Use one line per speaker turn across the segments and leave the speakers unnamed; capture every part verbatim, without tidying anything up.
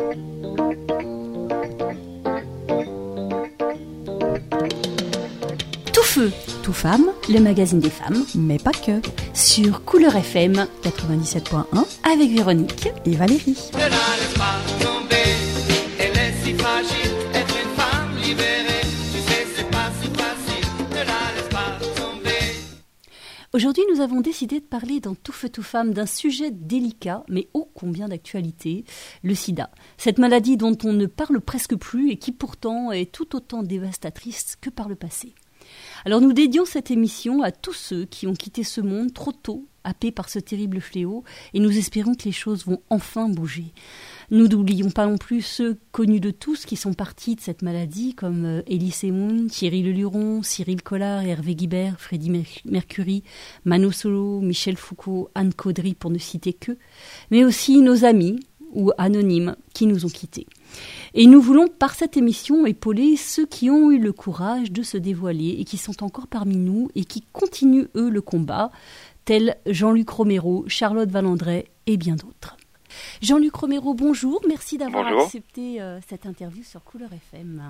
Tout feu, tout femme, le magazine des femmes,
mais pas que,
sur Couleur F M quatre-vingt-dix-sept point un avec Véronique
et Valérie.
Ne la laisse pas tomber, elle est si fragile, être une femme libérée, tu sais c'est pas si facile, ne la laisse pas tomber.
Aujourd'hui, nous avons décidé de parler dans Tout feu, tout femme d'un sujet délicat, mais ô combien d'actualité, le sida. Cette maladie dont on ne parle presque plus et qui pourtant est tout autant dévastatrice que par le passé. Alors nous dédions cette émission à tous ceux qui ont quitté ce monde trop tôt, happés par ce terrible fléau, et nous espérons que les choses vont enfin bouger. Nous n'oublions pas non plus ceux connus de tous qui sont partis de cette maladie, comme Elie Semoun, Thierry Leluron, Cyril Collard, Hervé Guibert, Freddie Mercury, Mano Solo, Michel Foucault, Anne Caudry, pour ne citer qu'eux, mais aussi nos amis ou anonymes qui nous ont quittés. Et nous voulons par cette émission épauler ceux qui ont eu le courage de se dévoiler et qui sont encore parmi nous et qui continuent eux le combat, tels Jean-Luc Romero, Charlotte Valandret et bien d'autres. Jean-Luc Romero, bonjour, merci d'avoir
bonjour.
accepté euh, cette interview sur Couleur F M.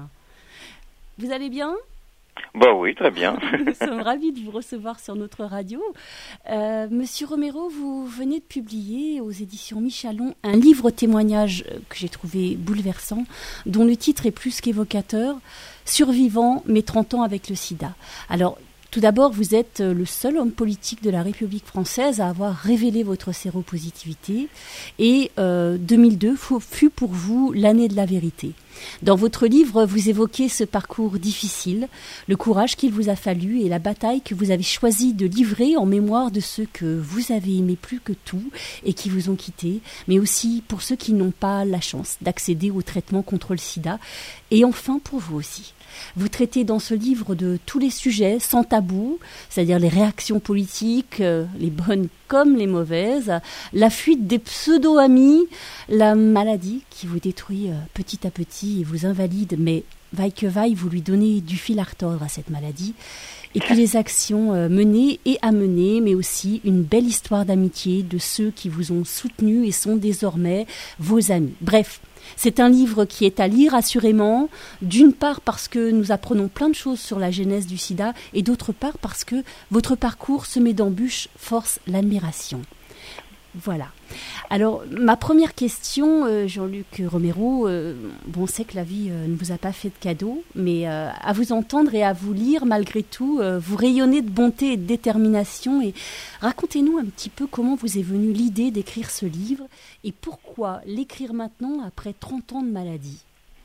Vous allez bien ?
Bah oui, très bien.
Nous sommes ravis de vous recevoir sur notre radio. Euh, Monsieur Romero, vous venez de publier aux éditions Michalon un livre témoignage que j'ai trouvé bouleversant, dont le titre est plus qu'évocateur, « Survivant, mes trente ans avec le sida ». Alors, tout d'abord, vous êtes le seul homme politique de la République française à avoir révélé votre séropositivité et euh, deux mille deux fut pour vous l'année de la vérité. Dans votre livre, vous évoquez ce parcours difficile, le courage qu'il vous a fallu et la bataille que vous avez choisi de livrer en mémoire de ceux que vous avez aimés plus que tout et qui vous ont quitté, mais aussi pour ceux qui n'ont pas la chance d'accéder au traitement contre le sida, et enfin pour vous aussi. Vous traitez dans ce livre de tous les sujets sans tabou, c'est-à-dire les réactions politiques, euh, les bonnes comme les mauvaises, la fuite des pseudo-amis, la maladie qui vous détruit euh, petit à petit et vous invalide, mais vaille que vaille, vous lui donnez du fil à retordre à cette maladie. Et puis les actions euh, menées et à mener, mais aussi une belle histoire d'amitié de ceux qui vous ont soutenu et sont désormais vos amis. Bref, c'est un livre qui est à lire assurément, d'une part parce que nous apprenons plein de choses sur la genèse du sida et d'autre part parce que votre parcours semé d'embûches force l'admiration. Voilà. Alors, ma première question, euh, Jean-Luc Romero, euh, bon, on sait que la vie euh, ne vous a pas fait de cadeau, mais euh, à vous entendre et à vous lire, malgré tout, euh, vous rayonnez de bonté et de détermination. Et racontez-nous un petit peu comment vous est venue l'idée d'écrire ce livre et pourquoi l'écrire maintenant après trente ans de maladie.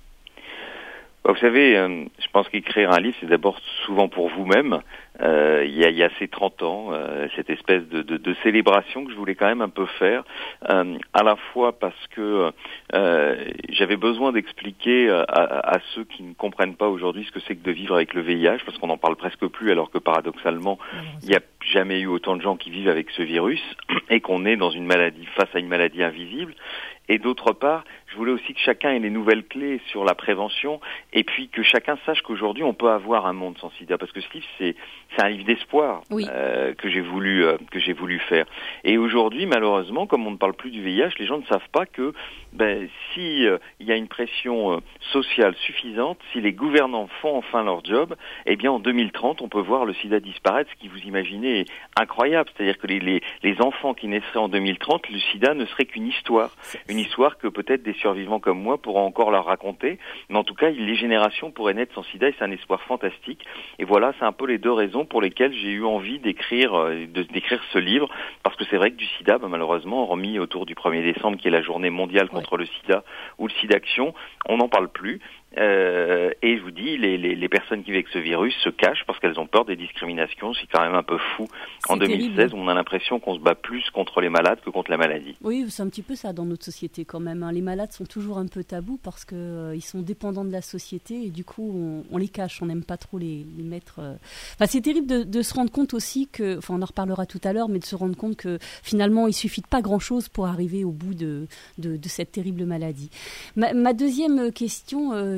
Vous savez, euh, je pense qu'écrire un livre, c'est d'abord souvent pour vous-même. Euh, il y a, il y a ces trente ans, euh, cette espèce de, de, de célébration que je voulais quand même un peu faire, euh, à la fois parce que euh, j'avais besoin d'expliquer à, à, à ceux qui ne comprennent pas aujourd'hui ce que c'est que de vivre avec le V I H, parce qu'on n'en parle presque plus, alors que paradoxalement, il n'y a jamais eu autant de gens qui vivent avec ce virus, et qu'on est dans une maladie, face à une maladie invisible. Et d'autre part, je voulais aussi que chacun ait les nouvelles clés sur la prévention, et puis que chacun sache qu'aujourd'hui on peut avoir un monde sans sida, parce que ce livre c'est c'est un livre d'espoir, oui. euh, que j'ai voulu euh, que j'ai voulu faire. Et aujourd'hui, malheureusement, comme on ne parle plus du V I H, les gens ne savent pas que ben si euh, il y a une pression euh, sociale suffisante, si les gouvernants font enfin leur job, eh bien en deux mille trente on peut voir le sida disparaître, ce qui vous imaginez est incroyable. C'est-à-dire que les les, les enfants qui naisseraient en deux mille trente, le sida ne serait qu'une histoire. Une histoire que peut-être des survivants comme moi pourront encore leur raconter, mais en tout cas, les générations pourraient naître sans sida et c'est un espoir fantastique. Et voilà, c'est un peu les deux raisons pour lesquelles j'ai eu envie d'écrire, de, d'écrire ce livre, parce que c'est vrai que du sida, bah, malheureusement, hormis autour du premier décembre, qui est la journée mondiale contre ouais. le sida, ou le SIDAction, on n'en parle plus. Euh, et je vous dis, les, les, les personnes qui vivent avec ce virus se cachent parce qu'elles ont peur des discriminations. C'est quand même un peu fou. En deux mille seize, on a l'impression qu'on se bat plus contre les malades que contre la maladie.
Oui, c'est un petit peu ça dans notre société quand même. Hein. Les malades sont toujours un peu tabous parce qu'ils euh, sont dépendants de la société et du coup, on, on les cache. On n'aime pas trop les, les mettre... Euh... Enfin, c'est terrible de, de se rendre compte aussi que... Enfin, on en reparlera tout à l'heure, mais de se rendre compte que finalement, il suffit de pas grand-chose pour arriver au bout de, de, de cette terrible maladie. Ma, ma deuxième question... Euh,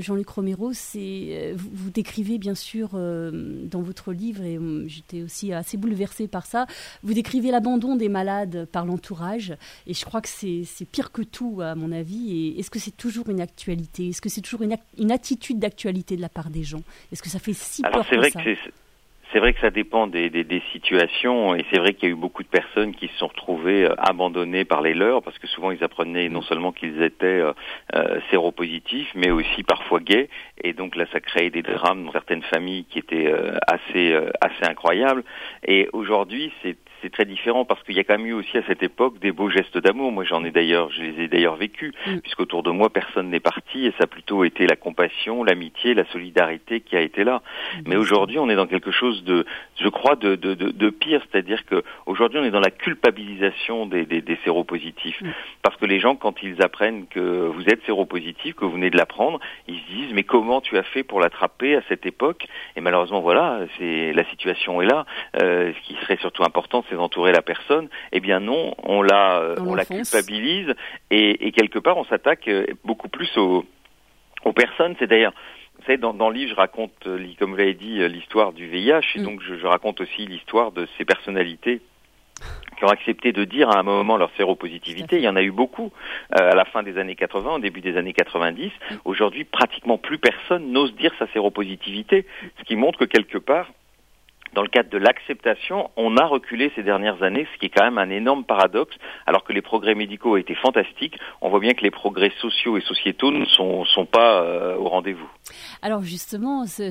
Jean-Luc Romero, c'est, vous, vous décrivez bien sûr euh, dans votre livre, et euh, j'étais aussi assez bouleversée par ça, vous décrivez l'abandon des malades par l'entourage, et je crois que c'est, c'est pire que tout à mon avis. Et est-ce que c'est toujours une actualité ? Est-ce que c'est toujours une, ac- une attitude d'actualité de la part des gens ? Est-ce que ça fait si
Alors,
peur
c'est
que
vrai
ça ?
que c'est... C'est vrai que ça dépend des, des, des situations, et c'est vrai qu'il y a eu beaucoup de personnes qui se sont retrouvées euh, abandonnées par les leurs, parce que souvent ils apprenaient non seulement qu'ils étaient euh, euh, séropositifs, mais aussi parfois gays, et donc là ça créait des drames dans certaines familles qui étaient euh, assez euh, assez incroyables. Et aujourd'hui c'est c'est très différent, parce qu'il y a quand même eu aussi à cette époque des beaux gestes d'amour. Moi j'en ai d'ailleurs, je les ai d'ailleurs vécus, mm. puisqu'autour de moi personne n'est parti, et ça a plutôt été la compassion, l'amitié, la solidarité qui a été là. Mm. Mais aujourd'hui on est dans quelque chose de, je crois, de, de, de, de pire, c'est-à-dire que aujourd'hui on est dans la culpabilisation des, des, des séropositifs, mm. parce que les gens, quand ils apprennent que vous êtes séropositif, que vous venez de l'apprendre, ils se disent mais comment tu as fait pour l'attraper à cette époque? Et malheureusement voilà, c'est la situation est là. Euh, ce qui serait surtout important, c'est d'entourer la personne. Eh bien non, on la, euh, on, on la culpabilise, et, et quelque part on s'attaque beaucoup plus aux, aux personnes. C'est d'ailleurs, vous savez, dans, dans le livre, je raconte, comme vous l'avez dit, l'histoire du V I H, et donc je, je raconte aussi l'histoire de ces personnalités qui ont accepté de dire à un moment leur séropositivité. Il y en a eu beaucoup euh, à la fin des années quatre-vingts, au début des années quatre-vingt-dix. Aujourd'hui, pratiquement plus personne n'ose dire sa séropositivité, ce qui montre que quelque part, dans le cadre de l'acceptation, on a reculé ces dernières années, ce qui est quand même un énorme paradoxe, alors que les progrès médicaux ont été fantastiques. On voit bien que les progrès sociaux et sociétaux ne sont, sont pas euh, au rendez-vous.
Alors justement, je,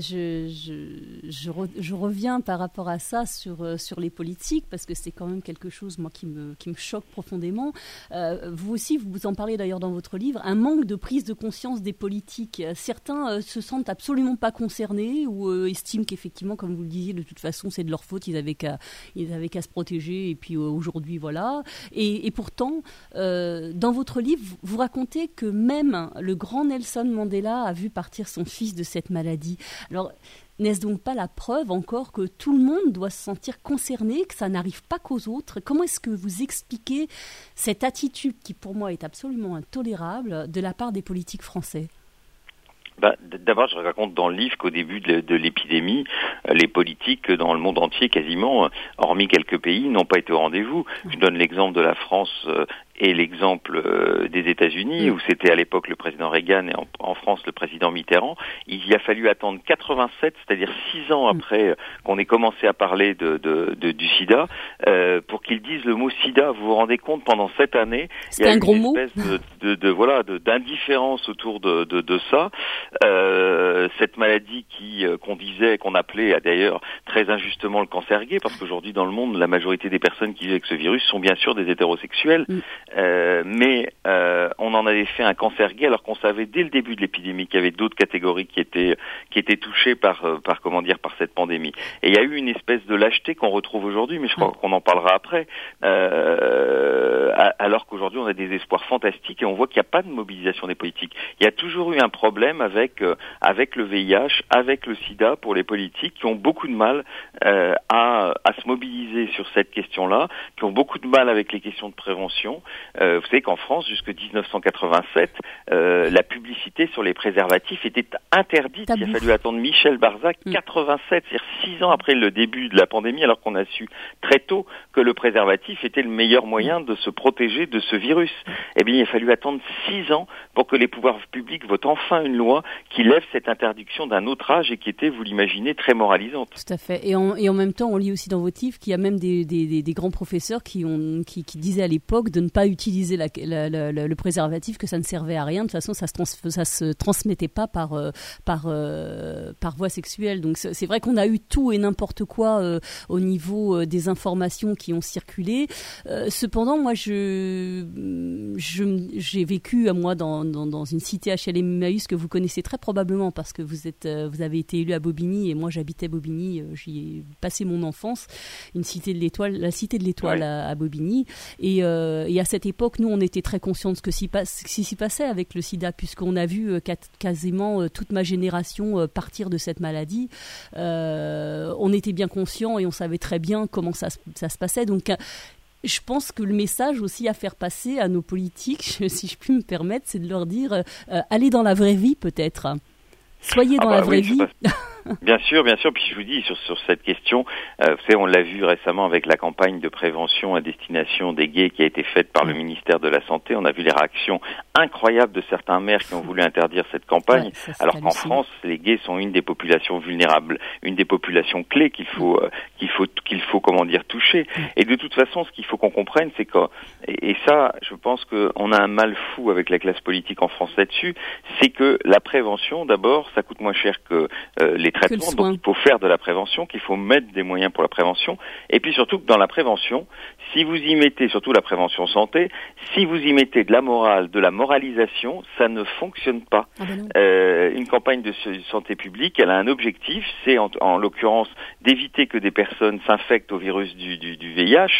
je, je, re, je reviens par rapport à ça sur, sur les politiques, parce que c'est quand même quelque chose, moi, qui me, qui me choque profondément. Euh, vous aussi, vous en parlez d'ailleurs dans votre livre, un manque de prise de conscience des politiques. Certains euh, se sentent absolument pas concernés, ou euh, estiment qu'effectivement, comme vous le disiez, de toute façon, c'est de leur faute, ils avaient qu'à, ils avaient qu'à se protéger, et puis euh, aujourd'hui, voilà. Et, et pourtant, euh, dans votre livre, vous racontez que même le grand Nelson Mandela a vu partir son fils de cette maladie. Alors, n'est-ce donc pas la preuve encore que tout le monde doit se sentir concerné, que ça n'arrive pas qu'aux autres? Comment est-ce que vous expliquez cette attitude qui, pour moi, est absolument intolérable de la part des politiques français?
Ben, d'abord, je raconte dans le livre qu'au début de, de l'épidémie, les politiques dans le monde entier, quasiment, hormis quelques pays, n'ont pas été au rendez-vous. Je donne l'exemple de la France et l'exemple euh, des États-Unis, où c'était à l'époque le président Reagan et en, en France le président Mitterrand. Il y a fallu attendre quatre-vingt-sept, c'est-à-dire six ans après euh, qu'on ait commencé à parler de, de, de, du sida, euh, pour qu'ils disent le mot sida. Vous vous rendez compte, pendant cette année,
c'est
il y a
un
eu
gros
une
mot.
espèce de, de, de voilà de, d'indifférence autour de, de, de ça. Euh, cette maladie qui euh, qu'on disait, qu'on appelait d'ailleurs très injustement le cancer gay, parce qu'aujourd'hui dans le monde, la majorité des personnes qui vivent avec ce virus sont bien sûr des hétérosexuels. Mm. Euh, mais euh, on en avait fait un cancer gay, alors qu'on savait dès le début de l'épidémie qu'il y avait d'autres catégories qui étaient qui étaient touchées par par comment dire par cette pandémie. Et il y a eu une espèce de lâcheté qu'on retrouve aujourd'hui, mais je crois qu'on en parlera après. Euh, alors qu'aujourd'hui on a des espoirs fantastiques et on voit qu'il n'y a pas de mobilisation des politiques. Il y a toujours eu un problème avec euh, avec le V I H, avec le SIDA pour les politiques qui ont beaucoup de mal euh, à à se mobiliser sur cette question-là, qui ont beaucoup de mal avec les questions de prévention. Euh, vous savez qu'en France, jusqu'en dix-neuf cent quatre-vingt-sept, euh, la publicité sur les préservatifs était interdite. Tabou. Il a fallu attendre Michel Barzac, mmh. quatre-vingt-sept, c'est-à-dire six ans après le début de la pandémie, alors qu'on a su très tôt que le préservatif était le meilleur moyen de se protéger de ce virus. Eh bien, il a fallu attendre six ans pour que les pouvoirs publics votent enfin une loi qui lève cette interdiction d'un autre âge et qui était, vous l'imaginez, très moralisante.
Tout à fait. Et en, et en même temps, on lit aussi dans votre livre qu'il y a même des, des, des, des grands professeurs qui, ont, qui, qui disaient à l'époque de ne pas utiliser la, la, la, la, le préservatif, que ça ne servait à rien. De toute façon, ça se, trans, ça se transmettait pas par, euh, par, euh, par voie sexuelle. Donc c'est, c'est vrai qu'on a eu tout et n'importe quoi euh, au niveau euh, des informations qui ont circulé. Euh, cependant, moi, je, je, j'ai vécu, moi, dans, dans, dans une cité H L M Emmaüs que vous connaissez très probablement parce que vous, êtes, euh, vous avez été élu à Bobigny et moi, j'habitais Bobigny. Euh, j'y ai passé mon enfance. Une cité de l'Étoile, la cité de l'Étoile ouais. à, à Bobigny. Et, euh, et à cette époque, nous, on était très conscients de ce que s'y, passe, ce qui s'y passait avec le sida, puisqu'on a vu euh, quasiment euh, toute ma génération euh, partir de cette maladie. Euh, on était bien conscients et on savait très bien comment ça, ça se passait. Donc, euh, je pense que le message aussi à faire passer à nos politiques, si je puis me permettre, c'est de leur dire euh, allez dans la vraie vie peut-être. Soyez dans
ah bah,
la vraie
oui,
vie.
Bien sûr, bien sûr. Puis je vous dis sur sur cette question, euh, vous savez, on l'a vu récemment avec la campagne de prévention à destination des gays qui a été faite par le ministère de la Santé. On a vu les réactions incroyables de certains maires qui ont voulu interdire cette campagne, ouais, ça, alors qu'en France, les gays sont une des populations vulnérables, une des populations clés qu'il faut euh, qu'il faut qu'il faut comment dire toucher. Et de toute façon, ce qu'il faut qu'on comprenne, c'est que et, et ça, je pense qu'on a un mal fou avec la classe politique en France là-dessus, c'est que la prévention, d'abord, ça coûte moins cher que euh, les traitements, donc il faut faire de la prévention, qu'il faut mettre des moyens pour la prévention, et puis surtout que dans la prévention, si vous y mettez, surtout la prévention santé, si vous y mettez de la morale, de la moralisation, ça ne fonctionne pas. Ah ben euh, une campagne de santé publique, elle a un objectif, c'est en, en l'occurrence d'éviter que des personnes s'infectent au virus du, du, du V I H.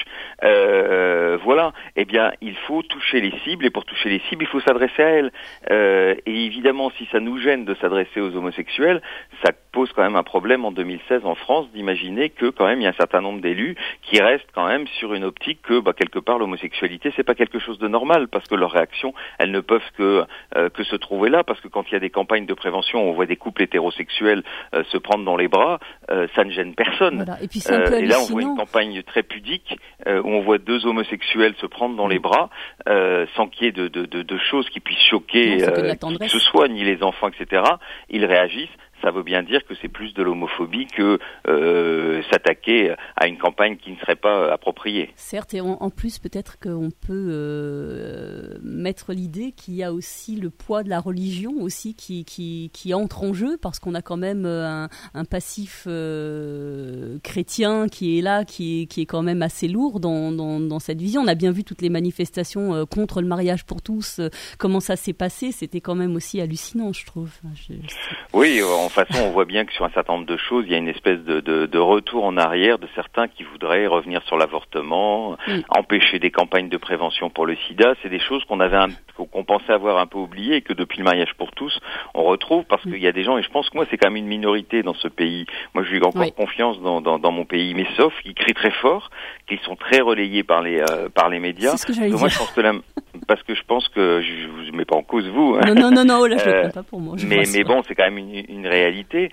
Euh, voilà, eh bien il faut toucher les cibles, et pour toucher les cibles, il faut s'adresser à elles. Euh, et évidemment, si ça nous gêne de s'adresser aux homosexuels, ça pose quand même un problème en deux mille seize en France d'imaginer que quand même il y a un certain nombre d'élus qui restent quand même sur une optique que bah, quelque part l'homosexualité c'est pas quelque chose de normal, parce que leurs réactions elles ne peuvent que euh, que se trouver là, parce que quand il y a des campagnes de prévention où on voit des couples hétérosexuels euh, se prendre dans les bras, euh, ça ne gêne personne.
Voilà. Et puis c'est un peu
euh, et là on
hallucinant.
voit une campagne très pudique euh, où on voit deux homosexuels se prendre dans les bras euh, sans qu'il y ait de, de, de, de choses qui puissent choquer
non,
euh, qui que ce soit, ni les enfants, et cetera. Ils réagissent. Ça veut bien dire que c'est plus de l'homophobie que euh, s'attaquer à une campagne qui ne serait pas appropriée.
Certes, et en, en plus peut-être qu'on peut euh, mettre l'idée qu'il y a aussi le poids de la religion aussi qui, qui, qui entre en jeu, parce qu'on a quand même un, un passif euh, chrétien qui est là, qui est, qui est quand même assez lourd dans, dans, dans cette vision. On a bien vu toutes les manifestations euh, contre le mariage pour tous, euh, comment ça s'est passé, c'était quand même aussi hallucinant, je trouve. Je, je
oui, en De toute façon, on voit bien que sur un certain nombre de choses, il y a une espèce de, de, de retour en arrière de certains qui voudraient revenir sur l'avortement, mm. empêcher des campagnes de prévention pour le sida. C'est des choses qu'on avait, un, qu'on pensait avoir un peu oubliées et que depuis le mariage pour tous, on retrouve, parce mm. qu'il y a des gens, et je pense que moi, c'est quand même une minorité dans ce pays. Moi, j'ai encore oui. confiance dans, dans, dans mon pays, mais sauf qu'ils crient très fort, qu'ils sont très relayés par les euh, par les médias.
C'est ce que j'allais
Donc,
dire.
moi, je pense que la, parce que je pense que je vous mets pas en cause vous.
Non, non, non, non, là, je euh, le prends pas pour moi.
Mais, mais bon, c'est quand même une, une réalité.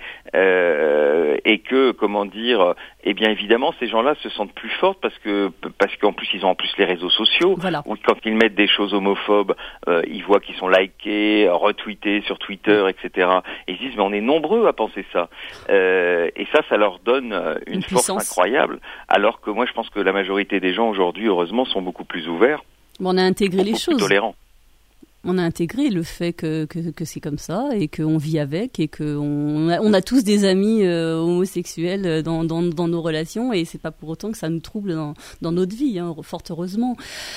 Euh, et que, comment dire, eh bien évidemment ces gens-là se sentent plus forts parce que parce qu'en plus ils ont en plus les réseaux sociaux,
voilà.
où quand ils mettent des choses homophobes, euh, ils voient qu'ils sont likés, retweetés sur Twitter, et cetera. Et ils disent mais on est nombreux à penser ça. Euh, et ça, ça leur donne une, une force puissance. incroyable. Alors que moi je pense que la majorité des gens aujourd'hui, heureusement, sont beaucoup plus ouverts.
Bon, on a intégré les choses.
Plus tolérants.
On a intégré le fait que, que, que c'est comme ça et qu'on vit avec et qu'on a, on a tous des amis euh, homosexuels dans, dans, dans nos relations, et c'est pas pour autant que ça nous trouble dans, dans notre vie, hein, fort heureusement.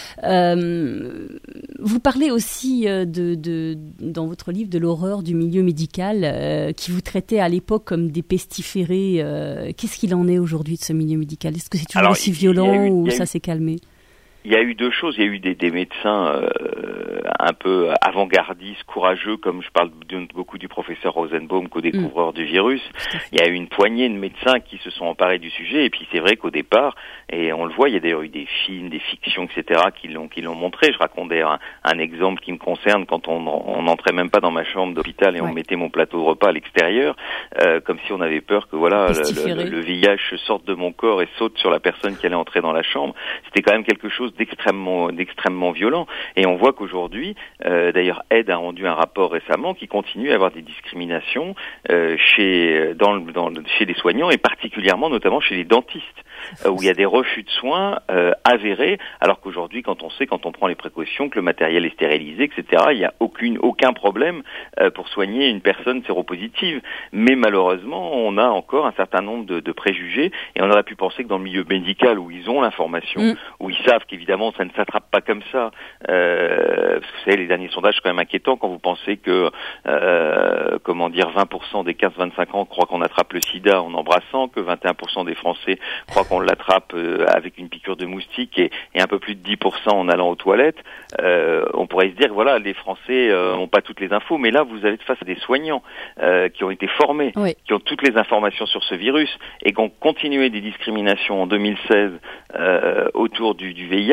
Euh, vous parlez aussi euh, de, de, dans votre livre de l'horreur du milieu médical euh, qui vous traitait à l'époque comme des pestiférés. Euh, qu'est-ce qu'il en est aujourd'hui de ce milieu médical ? Est-ce que c'est toujours Alors, aussi violent eu, ou ça s'est calmé ?
Il y a eu deux choses. Il y a eu des, des médecins euh, un peu avant-gardistes, courageux, comme je parle de, beaucoup du professeur Rosenbaum, co-découvreur mmh. du virus. Il y a eu une poignée de médecins qui se sont emparés du sujet. Et puis c'est vrai qu'au départ, et on le voit, il y a d'ailleurs eu des films, des fictions, et cetera, qui l'ont, qui l'ont montré. Je racontais un, un exemple qui me concerne quand on n'entrait même pas dans ma chambre d'hôpital et ouais. on mettait mon plateau de repas à l'extérieur, euh, comme si on avait peur que voilà le, le, le V I H sorte de mon corps et saute sur la personne qui allait entrer dans la chambre. C'était quand même quelque chose d'extrêmement d'extrêmement violent, et on voit qu'aujourd'hui euh, d'ailleurs Aide a rendu un rapport récemment qui continue à avoir des discriminations euh, chez dans, dans chez les soignants, et particulièrement notamment chez les dentistes, euh, où il y a des refus de soins euh, avérés, alors qu'aujourd'hui quand on sait, quand on prend les précautions, que le matériel est stérilisé, et cetera, il n'y a aucune aucun problème euh, pour soigner une personne séropositive. Mais malheureusement on a encore un certain nombre de, de préjugés, et on aurait pu penser que dans le milieu médical, où ils ont l'information, mmh. où ils savent qu'évidemment Évidemment, ça ne s'attrape pas comme ça. Euh, parce que vous savez, les derniers sondages sont quand même inquiétants quand vous pensez que, euh, comment dire, vingt pour cent des quinze vingt-cinq ans croient qu'on attrape le sida en embrassant, que vingt et un pour cent des Français croient qu'on l'attrape euh, avec une piqûre de moustique, et, et un peu plus de dix pour cent en allant aux toilettes. Euh, on pourrait se dire que voilà, les Français euh, n'ont pas toutes les infos, mais là, vous êtes face à des soignants euh, qui ont été formés, oui. qui ont toutes les informations sur ce virus, et qui ont continué des discriminations en deux mille seize euh, autour du, du V I H.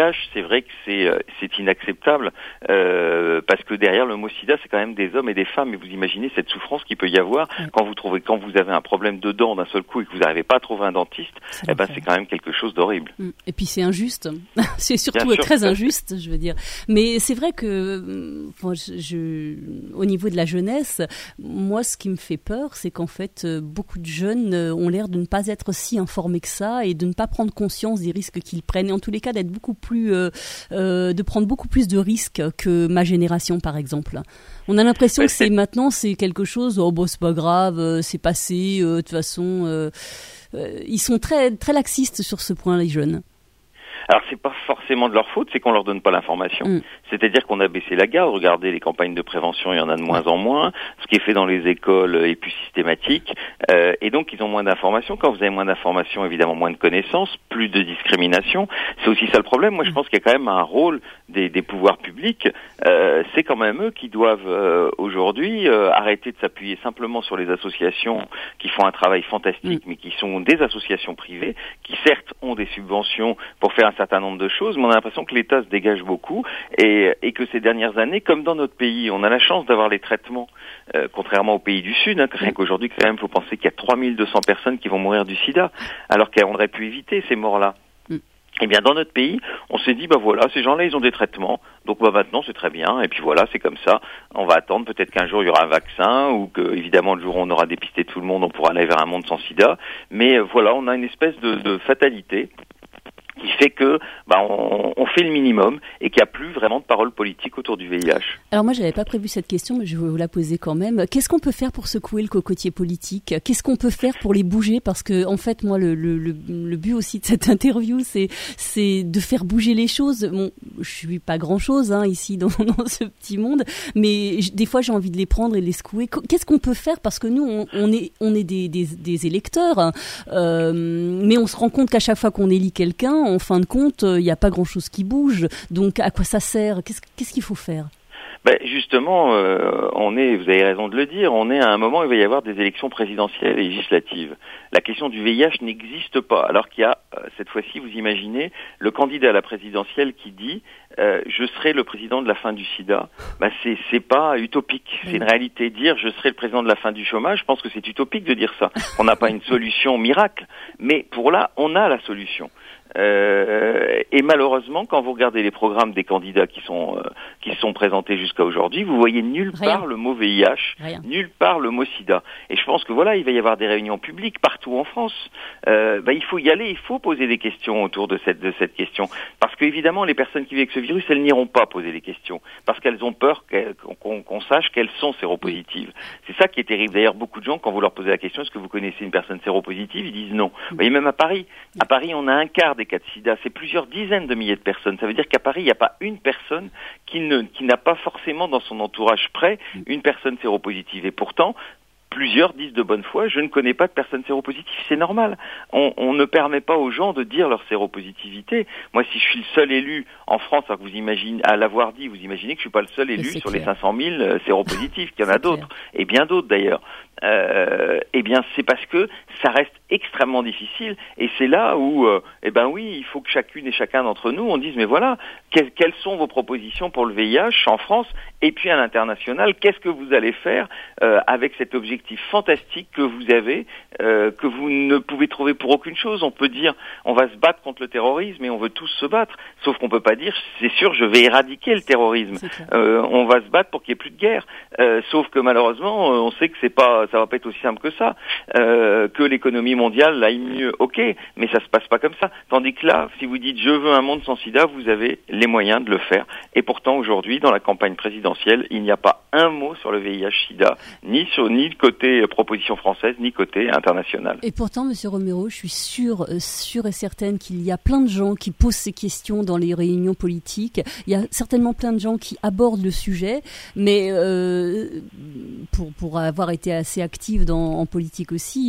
H, c'est vrai que c'est euh, c'est inacceptable euh, parce que derrière le mot sida, c'est quand même des hommes et des femmes. Et vous imaginez cette souffrance qu'il peut y avoir ouais. quand vous trouvez, quand vous avez un problème de dents d'un seul coup et que vous n'arivez pas à trouver un dentiste. Eh ben, c'est quand même quelque chose d'horrible.
Et puis c'est injuste. C'est surtout très injuste, je veux dire. Mais c'est vrai que, bon, je, je, au niveau de la jeunesse, moi, ce qui me fait peur, c'est qu'en fait, beaucoup de jeunes ont l'air de ne pas être si informés que ça et de ne pas prendre conscience des risques qu'ils prennent. Et en tous les cas, d'être beaucoup plus, euh, euh, de prendre beaucoup plus de risques que ma génération, par exemple. On a l'impression ouais, que c'est, c'est maintenant, c'est quelque chose. Oh, bon, c'est pas grave, c'est passé. Euh, de toute façon, euh, euh, ils sont très, très laxistes sur ce point, les jeunes.
Alors c'est pas forcément de leur faute, c'est qu'on leur donne pas l'information. Mmh. C'est-à-dire qu'on a baissé la garde. Regardez les campagnes de prévention, il y en a de moins en moins. Ce qui est fait dans les écoles est plus systématique, euh, et donc ils ont moins d'informations. Quand vous avez moins d'informations, évidemment moins de connaissances, plus de discrimination. C'est aussi ça le problème. Moi, je pense qu'il y a quand même un rôle des, des pouvoirs publics. Euh, c'est quand même eux qui doivent euh, aujourd'hui euh, arrêter de s'appuyer simplement sur les associations qui font un travail fantastique, mmh. mais qui sont des associations privées, qui certes ont des subventions pour faire un certain nombre de choses, mais on a l'impression que l'État se dégage beaucoup et, et que ces dernières années, comme dans notre pays, on a la chance d'avoir les traitements, euh, contrairement aux pays du Sud, hein, rien qu'aujourd'hui, quand même, il faut penser qu'il y a trois mille deux cents personnes qui vont mourir du sida, alors qu'on aurait pu éviter ces morts-là. Mm. Eh bien, dans notre pays, on s'est dit, bah voilà, ces gens-là, ils ont des traitements, donc bah maintenant, c'est très bien, et puis voilà, c'est comme ça, on va attendre, peut-être qu'un jour, il y aura un vaccin, ou que, évidemment, le jour où on aura dépisté tout le monde, on pourra aller vers un monde sans sida, mais euh, voilà, on a une espèce de, de fatalité qui fait que bah, on, on fait le minimum et qu'il n'y a plus vraiment de parole politique autour du V I H.
Alors moi, je n'avais pas prévu cette question, mais je vais vous la poser quand même. Qu'est-ce qu'on peut faire pour secouer le cocotier politique ? Qu'est-ce qu'on peut faire pour les bouger ? Parce que en fait, moi, le, le, le, le but aussi de cette interview, c'est, c'est de faire bouger les choses. Bon, je suis pas grand-chose hein, ici dans, dans ce petit monde, mais j- des fois, j'ai envie de les prendre et de les secouer. Qu'est-ce qu'on peut faire ? Parce que nous, on, on est, on est des, des, des électeurs, hein, euh, mais on se rend compte qu'à chaque fois qu'on élit quelqu'un, en fin de compte, il n'y a pas grand-chose qui bouge. Donc, à quoi ça sert ? Qu'est-ce, qu'est-ce qu'il faut faire ?
Ben justement, euh, on est, vous avez raison de le dire, on est à un moment où il va y avoir des élections présidentielles et législatives. La question du V I H n'existe pas, alors qu'il y a, euh, cette fois-ci, vous imaginez, le candidat à la présidentielle qui dit euh, « je serai le président de la fin du sida ». Ben c'est, c'est pas utopique, c'est une réalité. Dire « je serai le président de la fin du chômage », je pense que c'est utopique de dire ça. On n'a pas une solution miracle, mais pour là, on a la solution. Euh, et malheureusement, quand vous regardez les programmes des candidats qui sont euh, qui sont présentés jusqu'à aujourd'hui, vous voyez nulle Rien. part le mot V I H, Rien. nulle part le mot sida. Et je pense que voilà, il va y avoir des réunions publiques partout en France. Euh, bah, il faut y aller, il faut poser des questions autour de cette de cette question, parce que évidemment, les personnes qui vivent avec ce virus, elles n'iront pas poser les questions, parce qu'elles ont peur qu'on, qu'on sache qu'elles sont séropositives. C'est ça qui est terrible. D'ailleurs, beaucoup de gens, quand vous leur posez la question, est-ce que vous connaissez une personne séropositive, ils disent non. Vous voyez, même à Paris, à Paris, on a un quart des cas de sida, c'est plusieurs dizaines de milliers de personnes. Ça veut dire qu'à Paris, il n'y a pas une personne qui ne qui n'a pas forcément dans son entourage près une personne séropositive. Et pourtant, plusieurs disent de bonne foi, je ne connais pas de personnes séropositives, c'est normal. On, on ne permet pas aux gens de dire leur séropositivité. Moi, si je suis le seul élu en France, alors que vous imaginez, à l'avoir dit, vous imaginez que je suis pas le seul élu sur clair. Les cinq cent mille euh, séropositifs, qu'il y en a c'est d'autres, clair. Et bien d'autres d'ailleurs. Euh, eh bien, c'est parce que ça reste extrêmement difficile, et c'est là où, euh, eh ben oui, il faut que chacune et chacun d'entre nous, on dise, mais voilà, que, quelles sont vos propositions pour le V I H en France, et puis à l'international, qu'est-ce que vous allez faire euh, avec cet objectif fantastique que vous avez, euh, que vous ne pouvez trouver pour aucune chose. On peut dire, on va se battre contre le terrorisme, et on veut tous se battre, sauf qu'on peut pas dire, c'est sûr, je vais éradiquer le terrorisme. Euh, on va se battre pour qu'il n'y ait plus de guerre, euh, sauf que malheureusement, on sait que c'est pas, ça va pas être aussi simple que ça, euh, que l'économie mondiale aille mieux, ok, mais ça se passe pas comme ça. Tandis que là, si vous dites je veux un monde sans sida, vous avez les moyens de le faire. Et pourtant aujourd'hui, dans la campagne présidentielle, il n'y a pas un mot sur le V I H sida, ni sur ni côté proposition française, ni côté international.
Et pourtant, Monsieur Romero, je suis sûre, euh, sûre et certaine qu'il y a plein de gens qui posent ces questions dans les réunions politiques. Il y a certainement plein de gens qui abordent le sujet, mais euh, pour pour avoir été assez active dans en politique aussi, je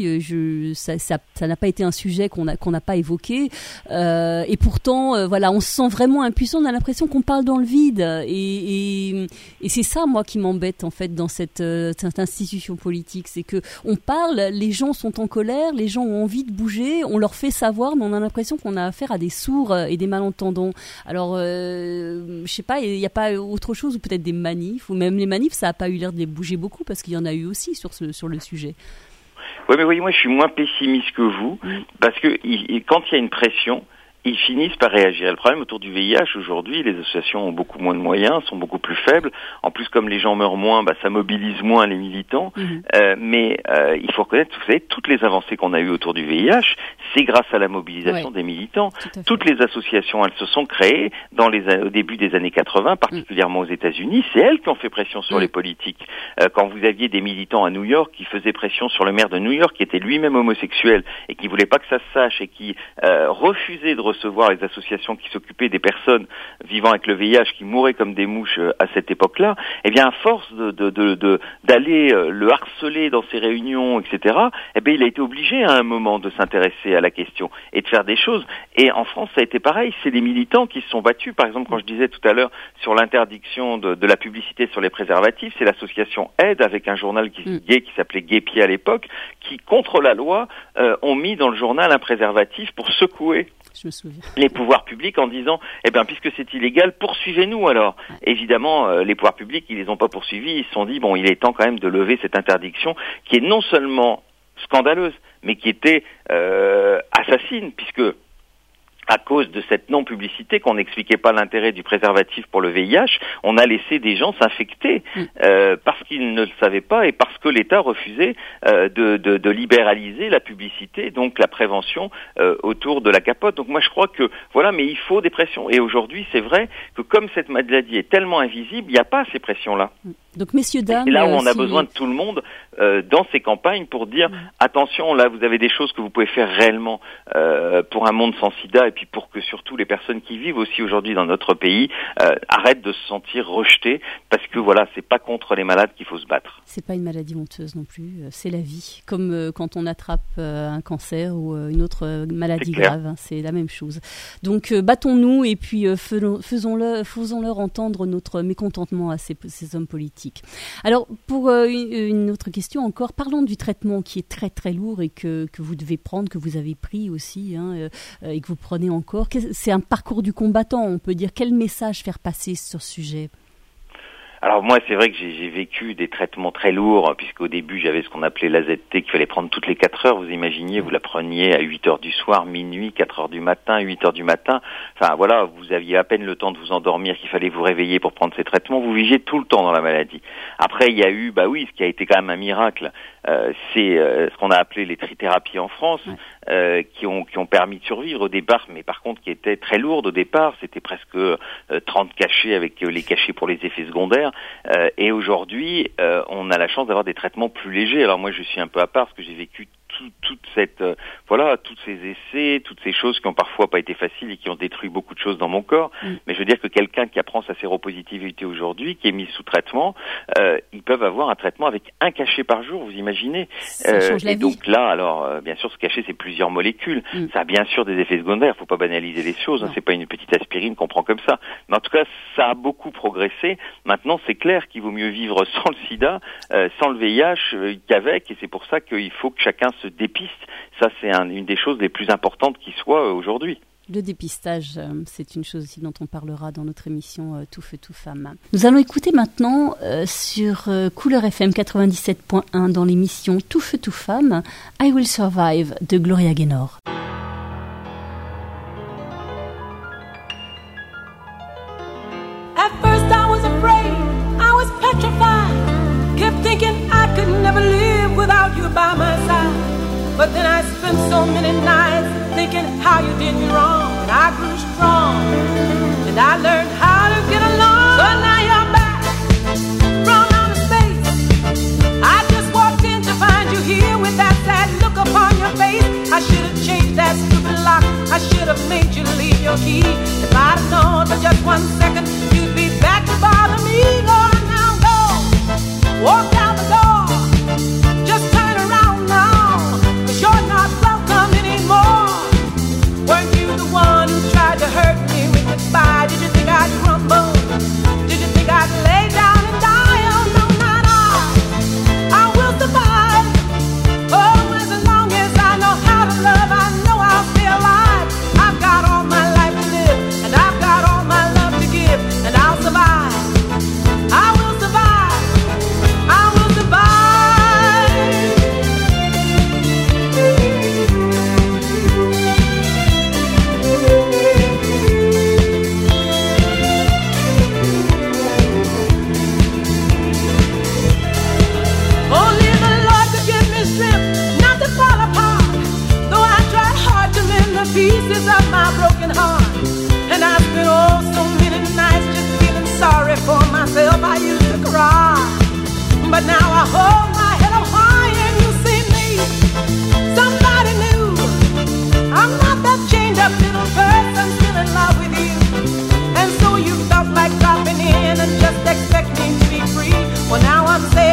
je, ça, ça, ça n'a pas été un sujet qu'on a, qu'on n'a pas évoqué. Euh, et pourtant, euh, voilà, on se sent vraiment impuissant. On a l'impression qu'on parle dans le vide. Et, et, et c'est ça, moi, qui m'embête en fait dans cette, euh, cette institution politique, c'est que on parle, les gens sont en colère, les gens ont envie de bouger, on leur fait savoir, mais on a l'impression qu'on a affaire à des sourds et des malentendants. Alors, euh, je sais pas, il n'y a pas autre chose, ou peut-être des manifs, ou même les manifs, ça n'a pas eu l'air de les bouger beaucoup, parce qu'il y en a eu aussi sur ce, sur le sujet.
Oui, mais voyez, moi, je suis moins pessimiste que vous, mmh. parce que il, quand il y a une pression, ils finissent par réagir. Le problème autour du V I H aujourd'hui, les associations ont beaucoup moins de moyens, sont beaucoup plus faibles. En plus, comme les gens meurent moins, bah, ça mobilise moins les militants. Mmh. Euh, mais euh, il faut reconnaître, vous savez, toutes les avancées qu'on a eues autour du V I H, c'est grâce à la mobilisation ouais. des militants. Toutes les associations, elles se sont créées dans les au début des années quatre-vingts, particulièrement mmh. aux États-Unis. C'est elles qui ont fait pression sur mmh. les politiques. Euh, quand vous aviez des militants à New York qui faisaient pression sur le maire de New York, qui était lui-même homosexuel et qui voulait pas que ça se sache et qui euh, refusait de recevoir les associations qui s'occupaient des personnes vivant avec le V I H qui mouraient comme des mouches à cette époque-là, eh bien, à force de, de, de, de, d'aller le harceler dans ses réunions, et cetera, eh bien, il a été obligé à un moment de s'intéresser à la question et de faire des choses. Et en France, ça a été pareil. C'est des militants qui se sont battus. Par exemple, quand je disais tout à l'heure sur l'interdiction de, de la publicité sur les préservatifs, c'est l'association Aide, avec un journal qui, mm. gay qui s'appelait Gay Pied à l'époque, qui, contre la loi, euh, ont mis dans le journal un préservatif pour secouer
Je me souviens.
les pouvoirs publics en disant, eh bien, puisque c'est illégal, poursuivez-nous alors. Ouais. Évidemment, euh, les pouvoirs publics, ils les ont pas poursuivis, ils se sont dit, bon, il est temps quand même de lever cette interdiction qui est non seulement scandaleuse, mais qui était euh, assassine, puisque à cause de cette non-publicité, qu'on n'expliquait pas l'intérêt du préservatif pour le V I H, on a laissé des gens s'infecter mmh. euh, parce qu'ils ne le savaient pas et parce que l'État refusait euh, de, de, de libéraliser la publicité, donc la prévention euh, autour de la capote. Donc moi je crois que, voilà, mais il faut des pressions. Et aujourd'hui, c'est vrai que comme cette maladie est tellement invisible, il n'y a pas ces pressions-là.
Donc messieurs, dames...
Et là où on a
si...
besoin de tout le monde euh, dans ces campagnes pour dire, mmh. attention, là vous avez des choses que vous pouvez faire réellement euh, pour un monde sans sida, et puis pour que surtout les personnes qui vivent aussi aujourd'hui dans notre pays euh, arrêtent de se sentir rejetées, parce que voilà, c'est pas contre les malades qu'il faut se battre.
C'est pas une maladie honteuse non plus, c'est la vie, comme euh, quand on attrape euh, un cancer ou euh, une autre euh, maladie grave, hein, c'est la même chose. Donc euh, battons-nous et puis euh, faisons-le, faisons-leur entendre notre mécontentement à ces, ces hommes politiques. Alors, pour euh, une autre question encore, parlons du traitement qui est très très lourd et que, que vous devez prendre, que vous avez pris aussi, hein, euh, et que vous prenez encore. C'est un parcours du combattant, on peut dire. Quel message faire passer sur ce sujet ?
Alors moi, c'est vrai que j'ai, j'ai vécu des traitements très lourds, puisqu'au début, j'avais ce qu'on appelait l'A Z T, qu'il fallait prendre toutes les quatre heures. Vous imaginez, vous la preniez à huit heures du soir, minuit, quatre heures du matin, huit heures du matin. Enfin voilà, vous aviez à peine le temps de vous endormir, qu'il fallait vous réveiller pour prendre ces traitements. Vous viviez tout le temps dans la maladie. Après, il y a eu, bah oui, ce qui a été quand même un miracle, euh, c'est euh, ce qu'on a appelé les trithérapies en France, euh, qui ont qui ont permis de survivre au départ, mais par contre qui étaient très lourdes au départ. C'était presque euh, trente cachets avec euh, les cachets pour les effets secondaires. Euh, et aujourd'hui, euh, on a la chance d'avoir des traitements plus légers. Alors moi, je suis un peu à part parce que j'ai vécu tout, toute cette, euh, voilà, tous ces essais, toutes ces choses qui ont parfois pas été faciles et qui ont détruit beaucoup de choses dans mon corps. Mm. Mais je veux dire que quelqu'un qui apprend sa séropositivité aujourd'hui, qui est mis sous traitement, euh, ils peuvent avoir un traitement avec un cachet par jour. Vous imaginez ?
Ça change la
et
vie.
donc là, alors euh, bien sûr, ce cachet, c'est plusieurs molécules. Mm. Ça a bien sûr des effets secondaires. Faut pas banaliser les choses. Hein, c'est pas une petite aspirine qu'on prend comme ça. Mais en tout cas, ça a beaucoup progressé. Maintenant, c'est clair qu'il vaut mieux vivre sans le sida, euh, sans le V I H euh, qu'avec, et c'est pour ça qu'il faut que chacun se dépiste. Ça, c'est un, une des choses les plus importantes qui soit euh, aujourd'hui.
Le dépistage, euh, c'est une chose aussi dont on parlera dans notre émission euh, Tout feu, tout femme. Nous allons écouter maintenant euh, sur euh, Couleur F M quatre-vingt-dix-sept point un dans l'émission Tout feu, tout femme, I Will Survive de Gloria Gaynor.
At first I was afraid, I was petrified, kept thinking I could never live without you by my side. But then I spent so many nights thinking how you did me wrong, and I grew strong, and I learned how to get along. So now you're back from outer space. I just walked in to find you here with that sad look upon your face. I should have changed that stupid lock, I should have made you leave your key. If I'd have known for just one second you'd be back to bother me. Lord, now go, walk down the door, just turn around now, 'cause you're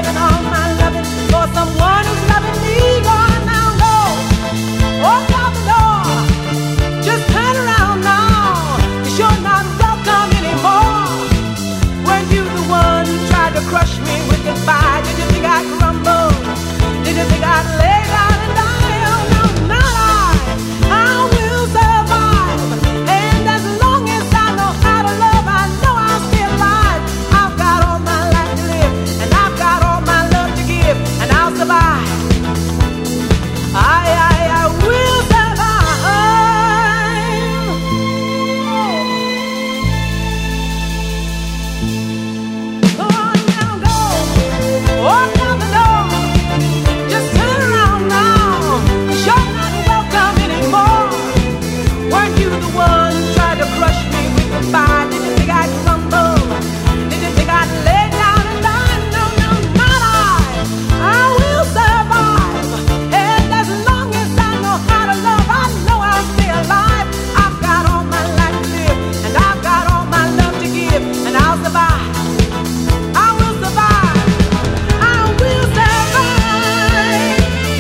spending all my loving for someone who's loving me. Go on now, go. Walk out the door. Just turn around now. 'Cause you're not welcome anymore. Were you the one who tried to crush me with goodbye? Did you think I'd crumble? Did you think I'd lay down and die? Oh no, not I. I will survive. And as long as I know how to love, I know I'll stay alive. I've got all my life to live, and I've got all my love to give, and I'll survive. I, I, I will survive. Go on now, go. Walk out the door. Just turn around now. 'Cause you're not welcome anymore. Weren't you the one who tried to crush me with goodbye? Did you think I'd crumble? Did you think I'd lay down and die? No, no, not I. I will survive. And as long as I know how to love, I know I'll stay alive. I've got all my life to live, and I've got all my love to give, and I'll survive. I will survive. I will survive.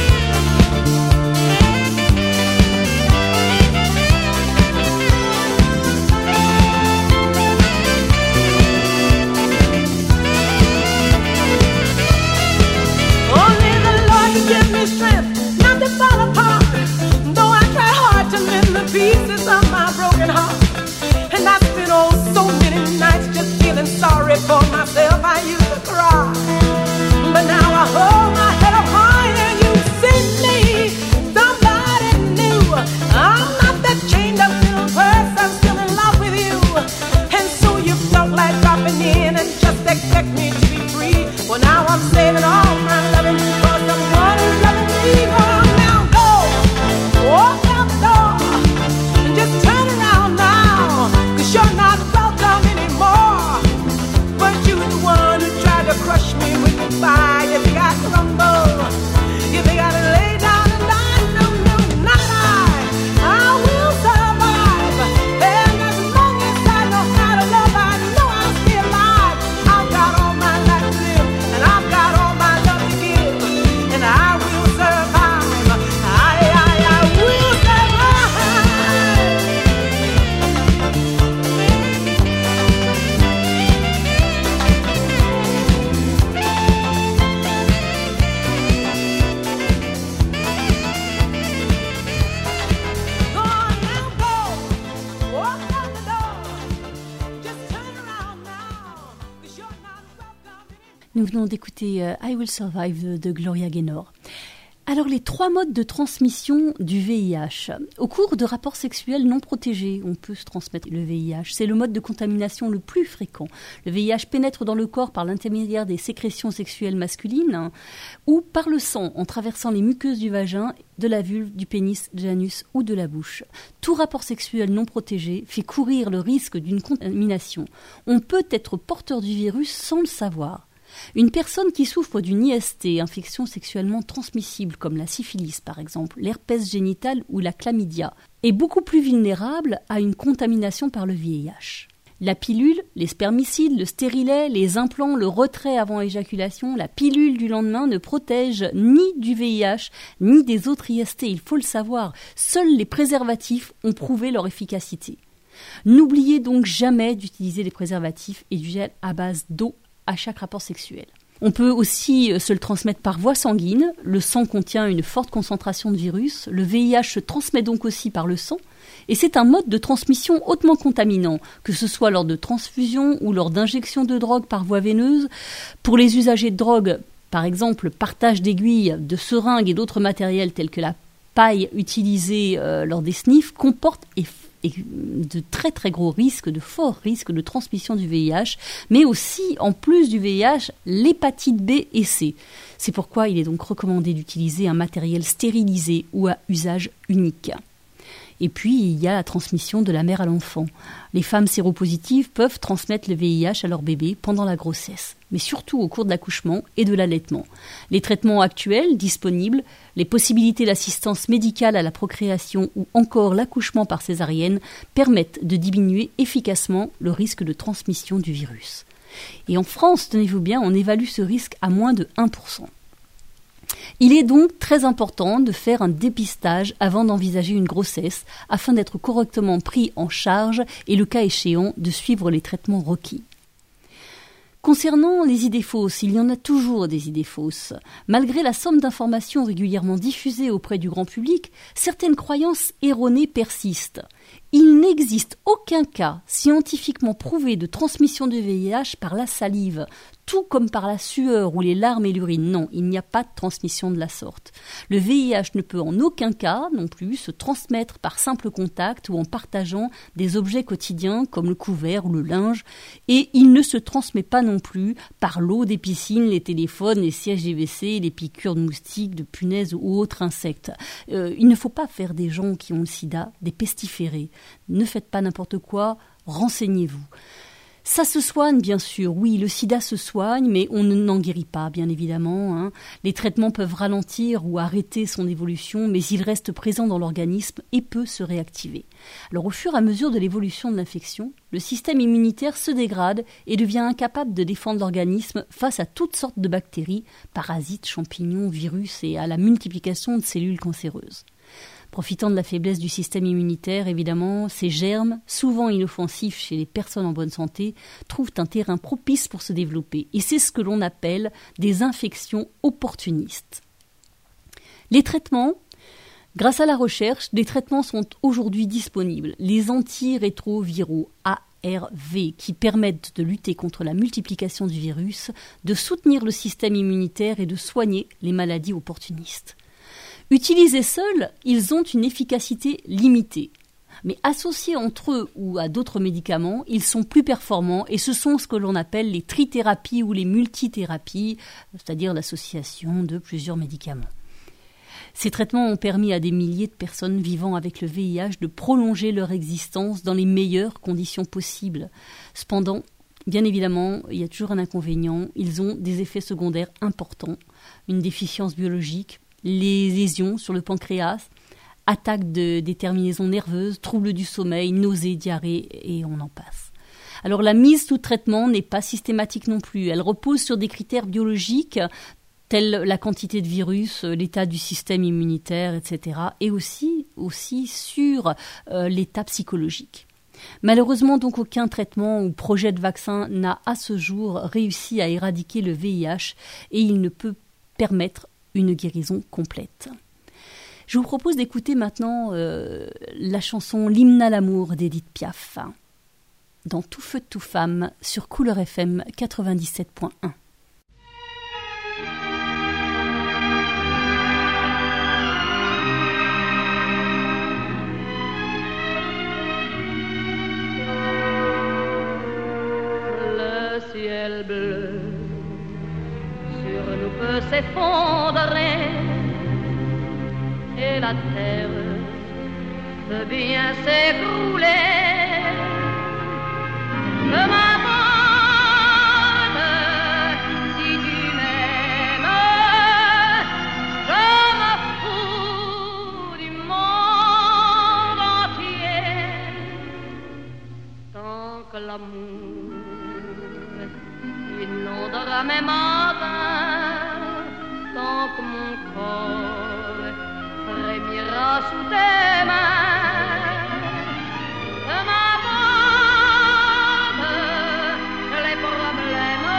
Only the Lord can give me strength not to fall apart. Though I try hard to mend the pieces of my broken heart. And I spent oh so many nights just feeling sorry for myself. I used to cry. But now I hold my head up high and you see me. Somebody new. I'm not that chained up little person, still in love with you. And so you felt like dropping in and just expect me to be free. Well, now I'm saving all my loving for someone who's loving me. Go on now, go. Walk out the door. And just turn around now. 'Cause you're not welcome anymore. Weren't you the one who tried to crush me with goodbye? You think I'd crumble? You think I'd lay down and die? No, no, not I. I will survive. And as long as I know how to love, I know I'll stay alive. I've got all my life to live, and I've got all my love to give, and I will survive. I, I, I will survive. Go on now, go. Walk out the door. Just turn around now. 'Cause you're not welcome anymore.
Nous venons d'écouter euh, I Will Survive de, de Gloria Gaynor. Alors, les trois modes de transmission du V I H. Au cours de rapports sexuels non protégés, on peut se transmettre le V I H. C'est le mode de contamination le plus fréquent. Le V I H pénètre dans le corps par l'intermédiaire des sécrétions sexuelles masculines hein, ou par le sang en traversant les muqueuses du vagin, de la vulve, du pénis, de l'anus ou de la bouche. Tout rapport sexuel non protégé fait courir le risque d'une contamination. On peut être porteur du virus sans le savoir. Une personne qui souffre d'une I S T, infection sexuellement transmissible comme la syphilis par exemple, l'herpès génital ou la chlamydia, est beaucoup plus vulnérable à une contamination par le V I H. La pilule, les spermicides, le stérilet, les implants, le retrait avant éjaculation, la pilule du lendemain ne protègent ni du V I H ni des autres I S T, il faut le savoir. Seuls les préservatifs ont prouvé leur efficacité. N'oubliez donc jamais d'utiliser les préservatifs et du gel à base d'eau à chaque rapport sexuel. On peut aussi se le transmettre par voie sanguine. Le sang contient une forte concentration de virus. Le V I H se transmet donc aussi par le sang. Et c'est un mode de transmission hautement contaminant, que ce soit lors de transfusion ou lors d'injection de drogue par voie veineuse. Pour les usagers de drogue, par exemple, partage d'aiguilles, de seringues et d'autres matériels tels que la paille utilisée euh, lors des sniffs comporte et et de très très gros risques, de forts risques de transmission du V I H, mais aussi, en plus du V I H, l'hépatite B et C. C'est pourquoi il est donc recommandé d'utiliser un matériel stérilisé ou à usage unique. Et puis, il y a la transmission de la mère à l'enfant. Les femmes séropositives peuvent transmettre le V I H à leur bébé pendant la grossesse, mais surtout au cours de l'accouchement et de l'allaitement. Les traitements actuels disponibles, les possibilités d'assistance médicale à la procréation ou encore l'accouchement par césarienne permettent de diminuer efficacement le risque de transmission du virus. Et en France, tenez-vous bien, on évalue ce risque à moins de un pour cent. Il est donc très important de faire un dépistage avant d'envisager une grossesse afin d'être correctement pris en charge et, le cas échéant, de suivre les traitements requis. Concernant les idées fausses, il y en a toujours des idées fausses. Malgré la somme d'informations régulièrement diffusées auprès du grand public, certaines croyances erronées persistent. Il n'existe aucun cas scientifiquement prouvé de transmission du V I H par la salive, tout comme par la sueur ou les larmes et l'urine. Non, il n'y a pas de transmission de la sorte. Le V I H ne peut en aucun cas non plus se transmettre par simple contact ou en partageant des objets quotidiens comme le couvert ou le linge, et il ne se transmet pas non plus par l'eau des piscines, les téléphones, les sièges des W C, les piqûres de moustiques, de punaises ou autres insectes. Euh, il ne faut pas faire des gens qui ont le sida des pestiférés. Ne faites pas n'importe quoi, renseignez-vous. Ça se soigne, bien sûr. Oui, le sida se soigne, mais on n'en guérit pas, bien évidemment. Hein. Les traitements peuvent ralentir ou arrêter son évolution, mais il reste présent dans l'organisme et peut se réactiver. Alors, au fur et à mesure de l'évolution de l'infection, le système immunitaire se dégrade et devient incapable de défendre l'organisme face à toutes sortes de bactéries, parasites, champignons, virus et à la multiplication de cellules cancéreuses. Profitant de la faiblesse du système immunitaire, évidemment, ces germes, souvent inoffensifs chez les personnes en bonne santé, trouvent un terrain propice pour se développer. Et c'est ce que l'on appelle des infections opportunistes. Les traitements, grâce à la recherche, des traitements sont aujourd'hui disponibles. Les antirétroviraux A R V qui permettent de lutter contre la multiplication du virus, de soutenir le système immunitaire et de soigner les maladies opportunistes. Utilisés seuls, ils ont une efficacité limitée. Mais associés entre eux ou à d'autres médicaments, ils sont plus performants et ce sont ce que l'on appelle les trithérapies ou les multithérapies, c'est-à-dire l'association de plusieurs médicaments. Ces traitements ont permis à des milliers de personnes vivant avec le V I H de prolonger leur existence dans les meilleures conditions possibles. Cependant, bien évidemment, il y a toujours un inconvénient, ils ont des effets secondaires importants, une déficience biologique, les lésions sur le pancréas, attaques de, des terminaisons nerveuses, troubles du sommeil, nausées, diarrhées, et on en passe. Alors la mise sous traitement n'est pas systématique non plus. Elle repose sur des critères biologiques, tels la quantité de virus, l'état du système immunitaire, et cetera, et aussi, aussi sur euh, l'état psychologique. Malheureusement, donc, aucun traitement ou projet de vaccin n'a à ce jour réussi à éradiquer le V I H et il ne peut permettre une guérison complète. Je vous propose d'écouter maintenant euh, la chanson « L'hymne à l'amour » d'Edith Piaf, dans Tout feu, tout femme, sur Couleur F M quatre-vingt-dix-sept point un.
Le ciel bleu sur nous peut s'effondrer et la terre peut bien s'écrouler. Je m'attends si tu m'aimes, je me fous du monde entier tant que l'amour inondera mes matins, tant que mon corps frémira sous tes mains. Je m'aborde les problèmes,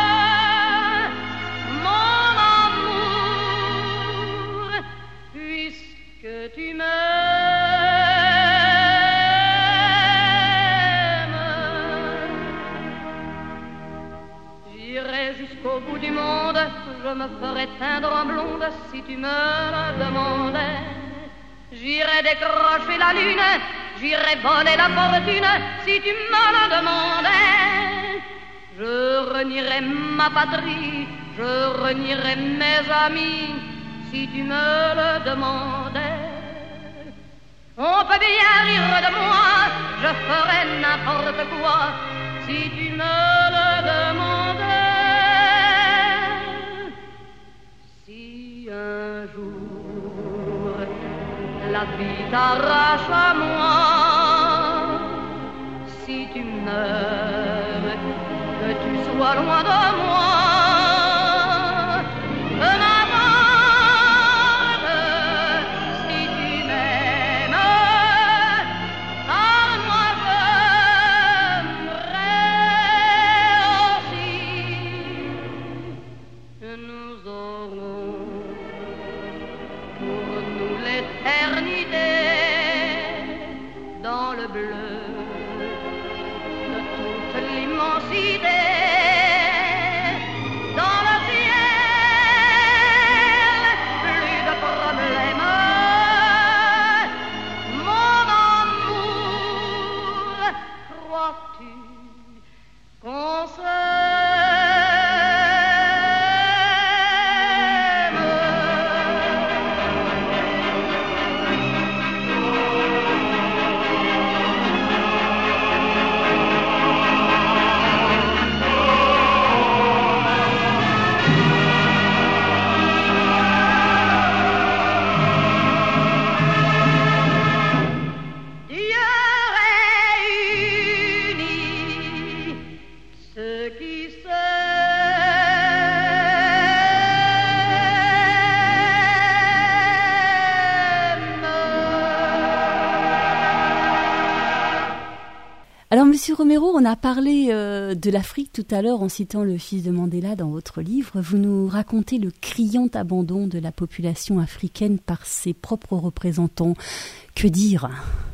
mon amour, puisque tu m'aimes. J'irai jusqu'au bout du monde, je me ferai teindre en blonde si tu me le demandais. J'irai décrocher la lune, j'irai voler la fortune si tu me le demandais. Je renierai ma patrie, je renierai mes amis si tu me le demandais. On peut bien rire de moi, je ferai n'importe quoi si tu me le demandais. Si un jour la vie t'arrache à moi, si tu meurs, que tu sois pas loin de moi. Peu m'importe si tu m'aimes, car moi j'aimerais aussi. Nous aurons pour nous l'éternité dans le bleu de toute l'immensité, dans le ciel, plus de problèmes. Mon amour, crois-tu qu'on
Alors, Monsieur Romero, on a parlé euh, de l'Afrique tout à l'heure en citant le fils de Mandela dans votre livre. Vous nous racontez le criant abandon de la population africaine par ses propres représentants. Que dire ?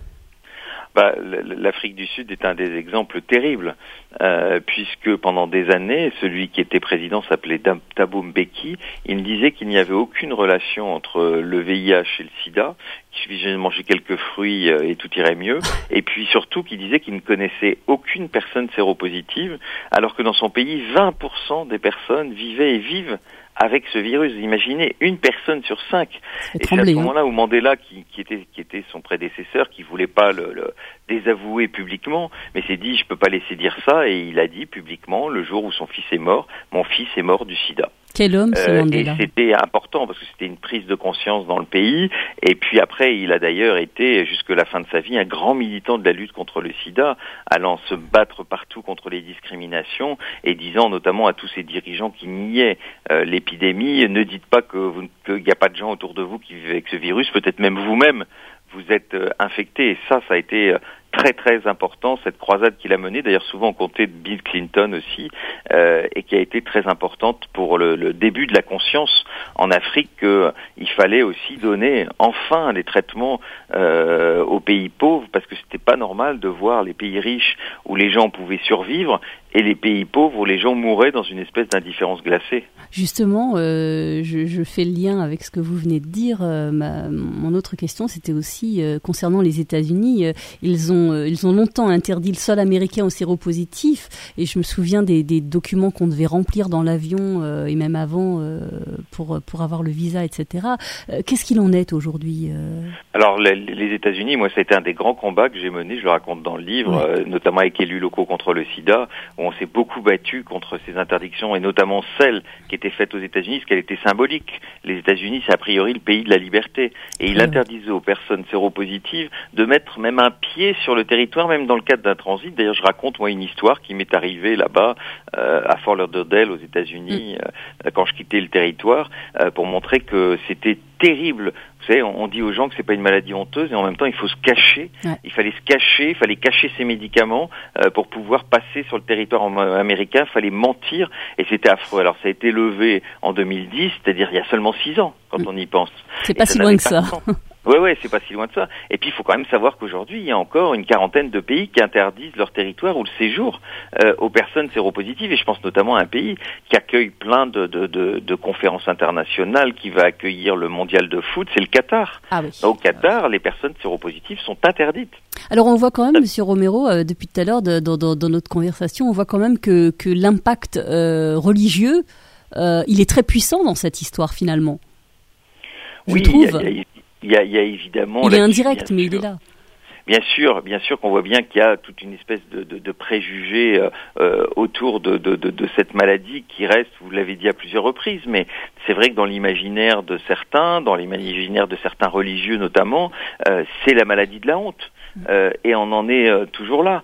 Bah, l'Afrique du Sud est un des exemples terribles, euh, puisque pendant des années, celui qui était président s'appelait Thabo Mbeki. Il disait qu'il n'y avait aucune relation entre le V I H et le sida, qu'il suffisait de manger quelques fruits et tout irait mieux. Et puis surtout qu'il disait qu'il ne connaissait aucune personne séropositive, alors que dans son pays, vingt pour cent des personnes vivaient et vivent avec ce virus. Imaginez, une personne sur cinq. Et c'est à ce moment-là où Mandela, qui, qui était qui était son prédécesseur, qui voulait pas le, le désavouer publiquement, mais s'est dit, je peux pas laisser dire ça, et il a dit publiquement, le jour où son fils est mort, mon fils est mort du sida.
Quel homme, ce
euh,
Mandela.
Et c'était important, parce que c'était une prise de conscience dans le pays, et puis après, il a d'ailleurs été, jusque la fin de sa vie, un grand militant de la lutte contre le sida, allant se battre partout contre les discriminations, et disant notamment à tous ces dirigeants qui niaient euh, l'épidémie, ne dites pas que vous, qu'il n'y a pas de gens autour de vous qui vivent avec ce virus, peut-être même vous-même, vous êtes euh, infecté, et ça, ça a été euh, très très important, cette croisade qu'il a menée, d'ailleurs souvent comptée de Bill Clinton aussi, euh, et qui a été très importante pour le, le début de la conscience en Afrique qu'il fallait aussi donner enfin des traitements euh, aux pays pauvres, parce que c'était pas normal de voir les pays riches où les gens pouvaient survivre et les pays pauvres où les gens mouraient dans une espèce d'indifférence glacée.
Justement, euh, je, je fais le lien avec ce que vous venez de dire. Euh, ma, mon autre question, c'était aussi euh, concernant les États-Unis. Euh, ils ont euh, ils ont longtemps interdit le sol américain aux séropositifs, et je me souviens des, des documents qu'on devait remplir dans l'avion euh, et même avant euh, pour pour avoir le visa, et cetera. Euh, qu'est-ce qu'il en est aujourd'hui euh...
Alors les, les États-Unis, moi, ça a été un des grands combats que j'ai menés. Je le raconte dans le livre, ouais. euh, notamment avec élus locaux contre le SIDA, où on s'est beaucoup battu contre ces interdictions, et notamment celles qui étaient faites aux États-Unis, parce qu'elle était symbolique. Les États-Unis, c'est a priori le pays de la liberté, et il interdisait aux personnes séropositives de mettre même un pied sur le territoire, même dans le cadre d'un transit. D'ailleurs, je raconte moi une histoire qui m'est arrivée là-bas euh, à Fort Lauderdale aux États-Unis euh, quand je quittais le territoire, euh, pour montrer que c'était terrible. Vous savez, on dit aux gens que c'est pas une maladie honteuse, et en même temps, il faut se cacher. Ouais. Il fallait se cacher, il fallait cacher ses médicaments euh, pour pouvoir passer sur le territoire américain. Il fallait mentir, et c'était affreux. Alors, ça a été levé en deux mille dix, c'est-à-dire il y a seulement six ans, quand mmh. on y pense.
C'est pas si loin que ça.
Oui, oui, c'est pas si loin de ça. Et puis, il faut quand même savoir qu'aujourd'hui, il y a encore une quarantaine de pays qui interdisent leur territoire ou le séjour euh, aux personnes séropositives. Et je pense notamment à un pays qui accueille plein de, de, de, de conférences internationales, qui va accueillir le mondial de foot, c'est le Qatar.
Ah oui.
Au Qatar, ah oui. Les personnes séropositives sont interdites.
Alors, on voit quand même, Monsieur Romero, euh, depuis tout à l'heure, de, dans, dans, dans notre conversation, on voit quand même que, que l'impact euh, religieux, euh, il est très puissant dans cette histoire, finalement. Je
oui,
trouve.
Il y a, il y a, Il y a, il y a évidemment...
Il est indirect, mais il est là.
Bien sûr, bien sûr qu'on voit bien qu'il y a toute une espèce de, de, de préjugés euh, autour de, de, de, de cette maladie qui reste, vous l'avez dit à plusieurs reprises, mais c'est vrai que dans l'imaginaire de certains, dans l'imaginaire de certains religieux notamment, euh, c'est la maladie de la honte. Euh, et on en est euh, toujours là.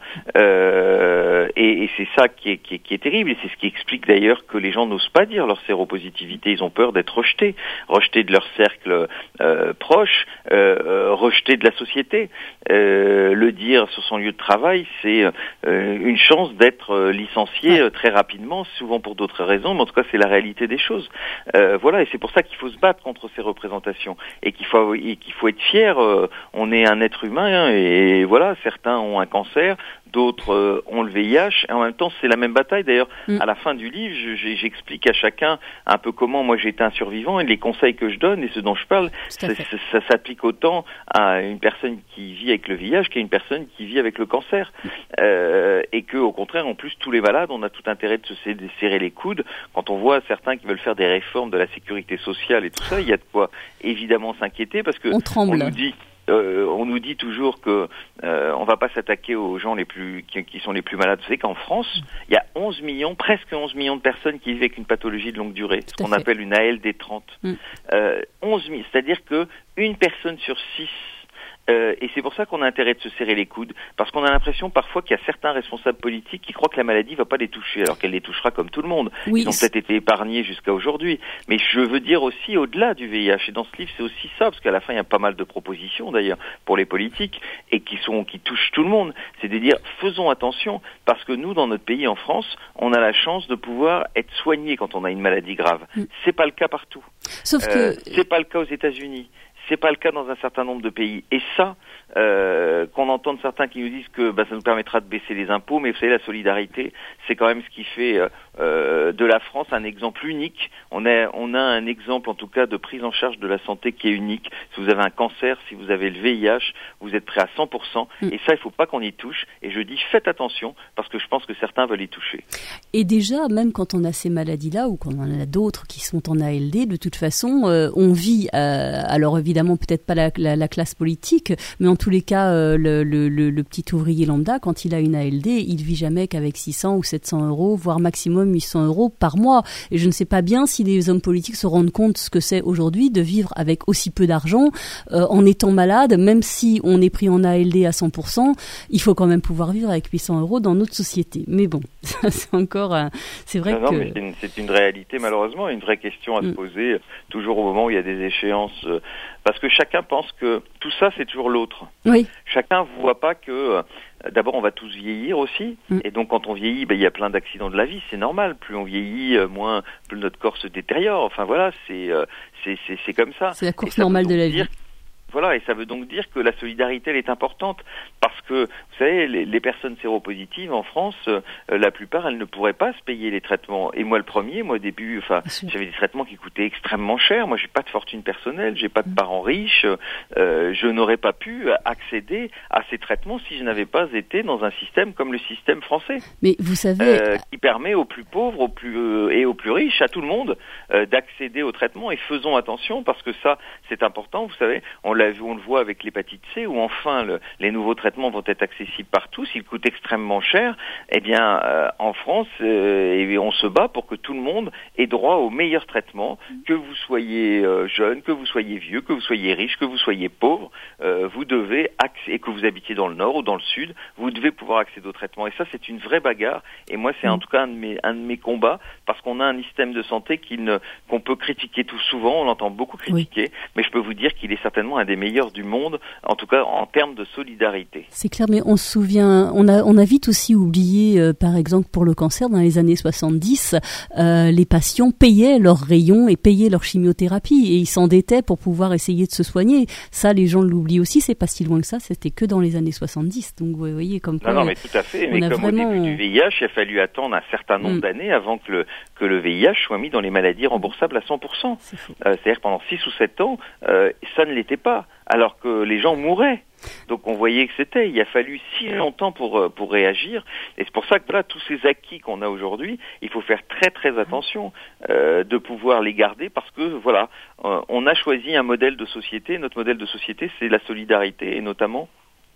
Euh, et, et c'est ça qui est, qui, est, qui est terrible, et c'est ce qui explique d'ailleurs que les gens n'osent pas dire leur séropositivité. Ils ont peur d'être rejetés, rejetés de leur cercle euh, proche, euh, rejetés de la société. Euh, le dire sur son lieu de travail, c'est euh, une chance d'être licencié euh, très rapidement, souvent pour d'autres raisons, mais en tout cas c'est la réalité des choses. Euh, voilà, et c'est pour ça qu'il faut se battre contre ces représentations, et qu'il faut, et qu'il faut être fier. Euh, on est un être humain, hein, et Et voilà, certains ont un cancer, d'autres euh, ont le V I H, et en même temps c'est la même bataille. D'ailleurs, mm. à la fin du livre, je, j'explique à chacun un peu comment moi j'ai été un survivant, et les conseils que je donne et ce dont je parle, ça, ça, ça s'applique autant à une personne qui vit avec le V I H qu'à une personne qui vit avec le cancer. Euh, et que, au contraire, en plus, tous les malades, on a tout intérêt de se serrer les coudes. Quand on voit certains qui veulent faire des réformes de la sécurité sociale et tout ça, il y a de quoi évidemment s'inquiéter, parce que
on, tremble.
on nous dit... Euh, on nous dit toujours que euh, on va pas s'attaquer aux gens les plus qui, qui sont les plus malades. Vous savez qu'en France, il y a onze millions, presque onze millions de personnes qui vivent avec une pathologie de longue durée, ce qu'on appelle une A L D trente. Mm. Euh, onze mille, c'est-à-dire que une personne sur six. Euh, et c'est pour ça qu'on a intérêt de se serrer les coudes, parce qu'on a l'impression parfois qu'il y a certains responsables politiques qui croient que la maladie va pas les toucher, alors qu'elle les touchera comme tout le monde. Oui, Ils ont peut-être été épargnés jusqu'à aujourd'hui. Mais je veux dire aussi au-delà du V I H. Et dans ce livre, c'est aussi ça, parce qu'à la fin, il y a pas mal de propositions d'ailleurs pour les politiques, et qui sont qui touchent tout le monde. C'est de dire, faisons attention, parce que nous, dans notre pays, en France, on a la chance de pouvoir être soigné quand on a une maladie grave. Mm. C'est pas le cas partout.
Sauf
euh,
que
c'est pas le cas aux États-Unis. C'est pas le cas dans un certain nombre de pays. Et ça, euh, qu'on entende certains qui nous disent que bah, ça nous permettra de baisser les impôts, mais vous savez, la solidarité, c'est quand même ce qui fait euh, de la France un exemple unique. On a, on a un exemple, en tout cas, de prise en charge de la santé qui est unique. Si vous avez un cancer, si vous avez le V I H, vous êtes prêt à cent pour cent. Mm. Et ça, il faut pas qu'on y touche. Et je dis, faites attention, parce que je pense que certains veulent y toucher.
Et déjà, même quand on a ces maladies-là, ou quand on en a d'autres qui sont en A L D, de toute façon, euh, on vit, euh, alors évidemment, Évidemment, peut-être pas la, la, la classe politique, mais en tous les cas, euh, le, le, le, le petit ouvrier lambda, quand il a une A L D, il vit jamais qu'avec six cents ou sept cents euros, voire maximum huit cents euros par mois. Et je ne sais pas bien si les hommes politiques se rendent compte ce que c'est aujourd'hui de vivre avec aussi peu d'argent, euh, en étant malade, même si on est pris en A L D à cent pour cent, il faut quand même pouvoir vivre avec huit cents euros dans notre société. Mais bon, ça, c'est encore, euh, c'est vrai
non,
que...
Non, mais c'est une, c'est une réalité, malheureusement, une vraie question à mm. se poser, toujours au moment où il y a des échéances... Euh, Parce que chacun pense que tout ça, c'est toujours l'autre.
Oui.
Chacun ne voit pas que, euh, d'abord, on va tous vieillir aussi. Mm. Et donc, quand on vieillit, ben, il y a plein d'accidents de la vie. C'est normal. Plus on vieillit, euh, moins plus notre corps se détériore. Enfin, voilà, c'est, euh, c'est, c'est, c'est comme ça.
C'est la course normale de la vie.
Dire, voilà, et ça veut donc dire que la solidarité, elle est importante. Parce que, vous savez, les, les personnes séropositives en France, euh, la plupart, elles ne pourraient pas se payer les traitements. Et moi, le premier, moi, au début, enfin, j'avais des traitements qui coûtaient extrêmement cher. Moi, j'ai pas de fortune personnelle, j'ai pas de parents riches. Euh, je n'aurais pas pu accéder à ces traitements si je n'avais pas été dans un système comme le système français.
Mais vous savez...
Euh, qui permet aux plus pauvres aux plus, euh, et aux plus riches, à tout le monde, euh, d'accéder aux traitements. Et faisons attention, parce que ça, c'est important. Vous savez, on l'a vu, on le voit avec l'hépatite C, où enfin le, les nouveaux traitements vont être accessibles partout. S'ils coûtent extrêmement cher, eh bien, euh, en France, euh, et on se bat pour que tout le monde ait droit aux meilleurs traitements, que vous soyez euh, jeune, que vous soyez vieux, que vous soyez riche, que vous soyez pauvre, euh, vous devez accéder, et que vous habitiez dans le nord ou dans le sud, vous devez pouvoir accéder aux traitements. Et ça, c'est une vraie bagarre. Et moi, c'est en tout cas un de mes, un de mes combats, parce qu'on a un système de santé qui ne, qu'on peut critiquer tout souvent, on l'entend beaucoup critiquer, oui. mais je peux vous dire qu'il est certainement un des meilleurs du monde, en tout cas en termes de solidarité.
C'est clair, mais on se souvient, on a, on a vite aussi oublié, euh, par exemple pour le cancer, dans les années soixante-dix, euh, les patients payaient leurs rayons et payaient leur chimiothérapie, et ils s'endettaient pour pouvoir essayer de se soigner. Ça, les gens l'oublient aussi, c'est pas si loin que ça, c'était que dans les années soixante-dix, donc vous voyez comme quoi...
Non, non, mais tout à fait, mais comme vraiment... au début du V I H, il a fallu attendre un certain nombre mm. d'années avant que le, que le V I H soit mis dans les maladies remboursables à cent pour cent. C'est euh, c'est-à-dire pendant six ou sept ans, euh, ça ne l'était pas, alors que les gens mouraient. Donc on voyait que c'était, il a fallu si longtemps pour pour réagir, et c'est pour ça que voilà, tous ces acquis qu'on a aujourd'hui, il faut faire très très attention euh, de pouvoir les garder, parce que voilà, euh, on a choisi un modèle de société, notre modèle de société c'est la solidarité, et notamment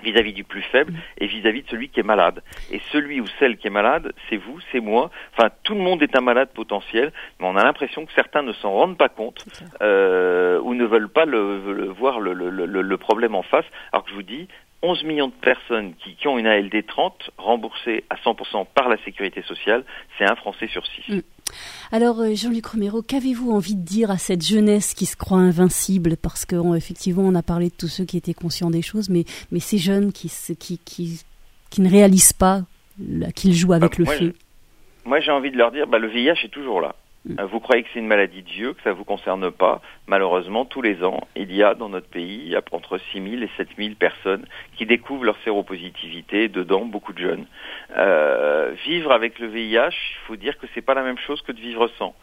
vis-à-vis du plus faible et vis-à-vis de celui qui est malade. Et celui ou celle qui est malade, c'est vous, c'est moi. Enfin, tout le monde est un malade potentiel, mais on a l'impression que certains ne s'en rendent pas compte euh, ou ne veulent pas le, le, voir le, le, le, le problème en face. Alors que je vous dis, onze millions de personnes qui, qui ont une A L D trente remboursée à cent pour cent par la sécurité sociale, c'est un Français sur six.
Mmh. Alors Jean-Luc Romero, qu'avez-vous envie de dire à cette jeunesse qui se croit invincible? Parce qu'effectivement, on, on a parlé de tous ceux qui étaient conscients des choses, mais, mais ces jeunes qui, qui, qui, qui ne réalisent pas qu'ils jouent avec bah, le
moi,
feu.
Je, moi, j'ai envie de leur dire, bah, le V I H est toujours là. Mmh. Vous croyez que c'est une maladie de vieux, que ça vous concerne pas? Malheureusement, tous les ans, il y a dans notre pays il y a entre six mille et sept mille personnes qui découvrent leur séropositivité, dedans beaucoup de jeunes. Euh, vivre avec le V I H, il faut dire que c'est pas la même chose que de vivre sans.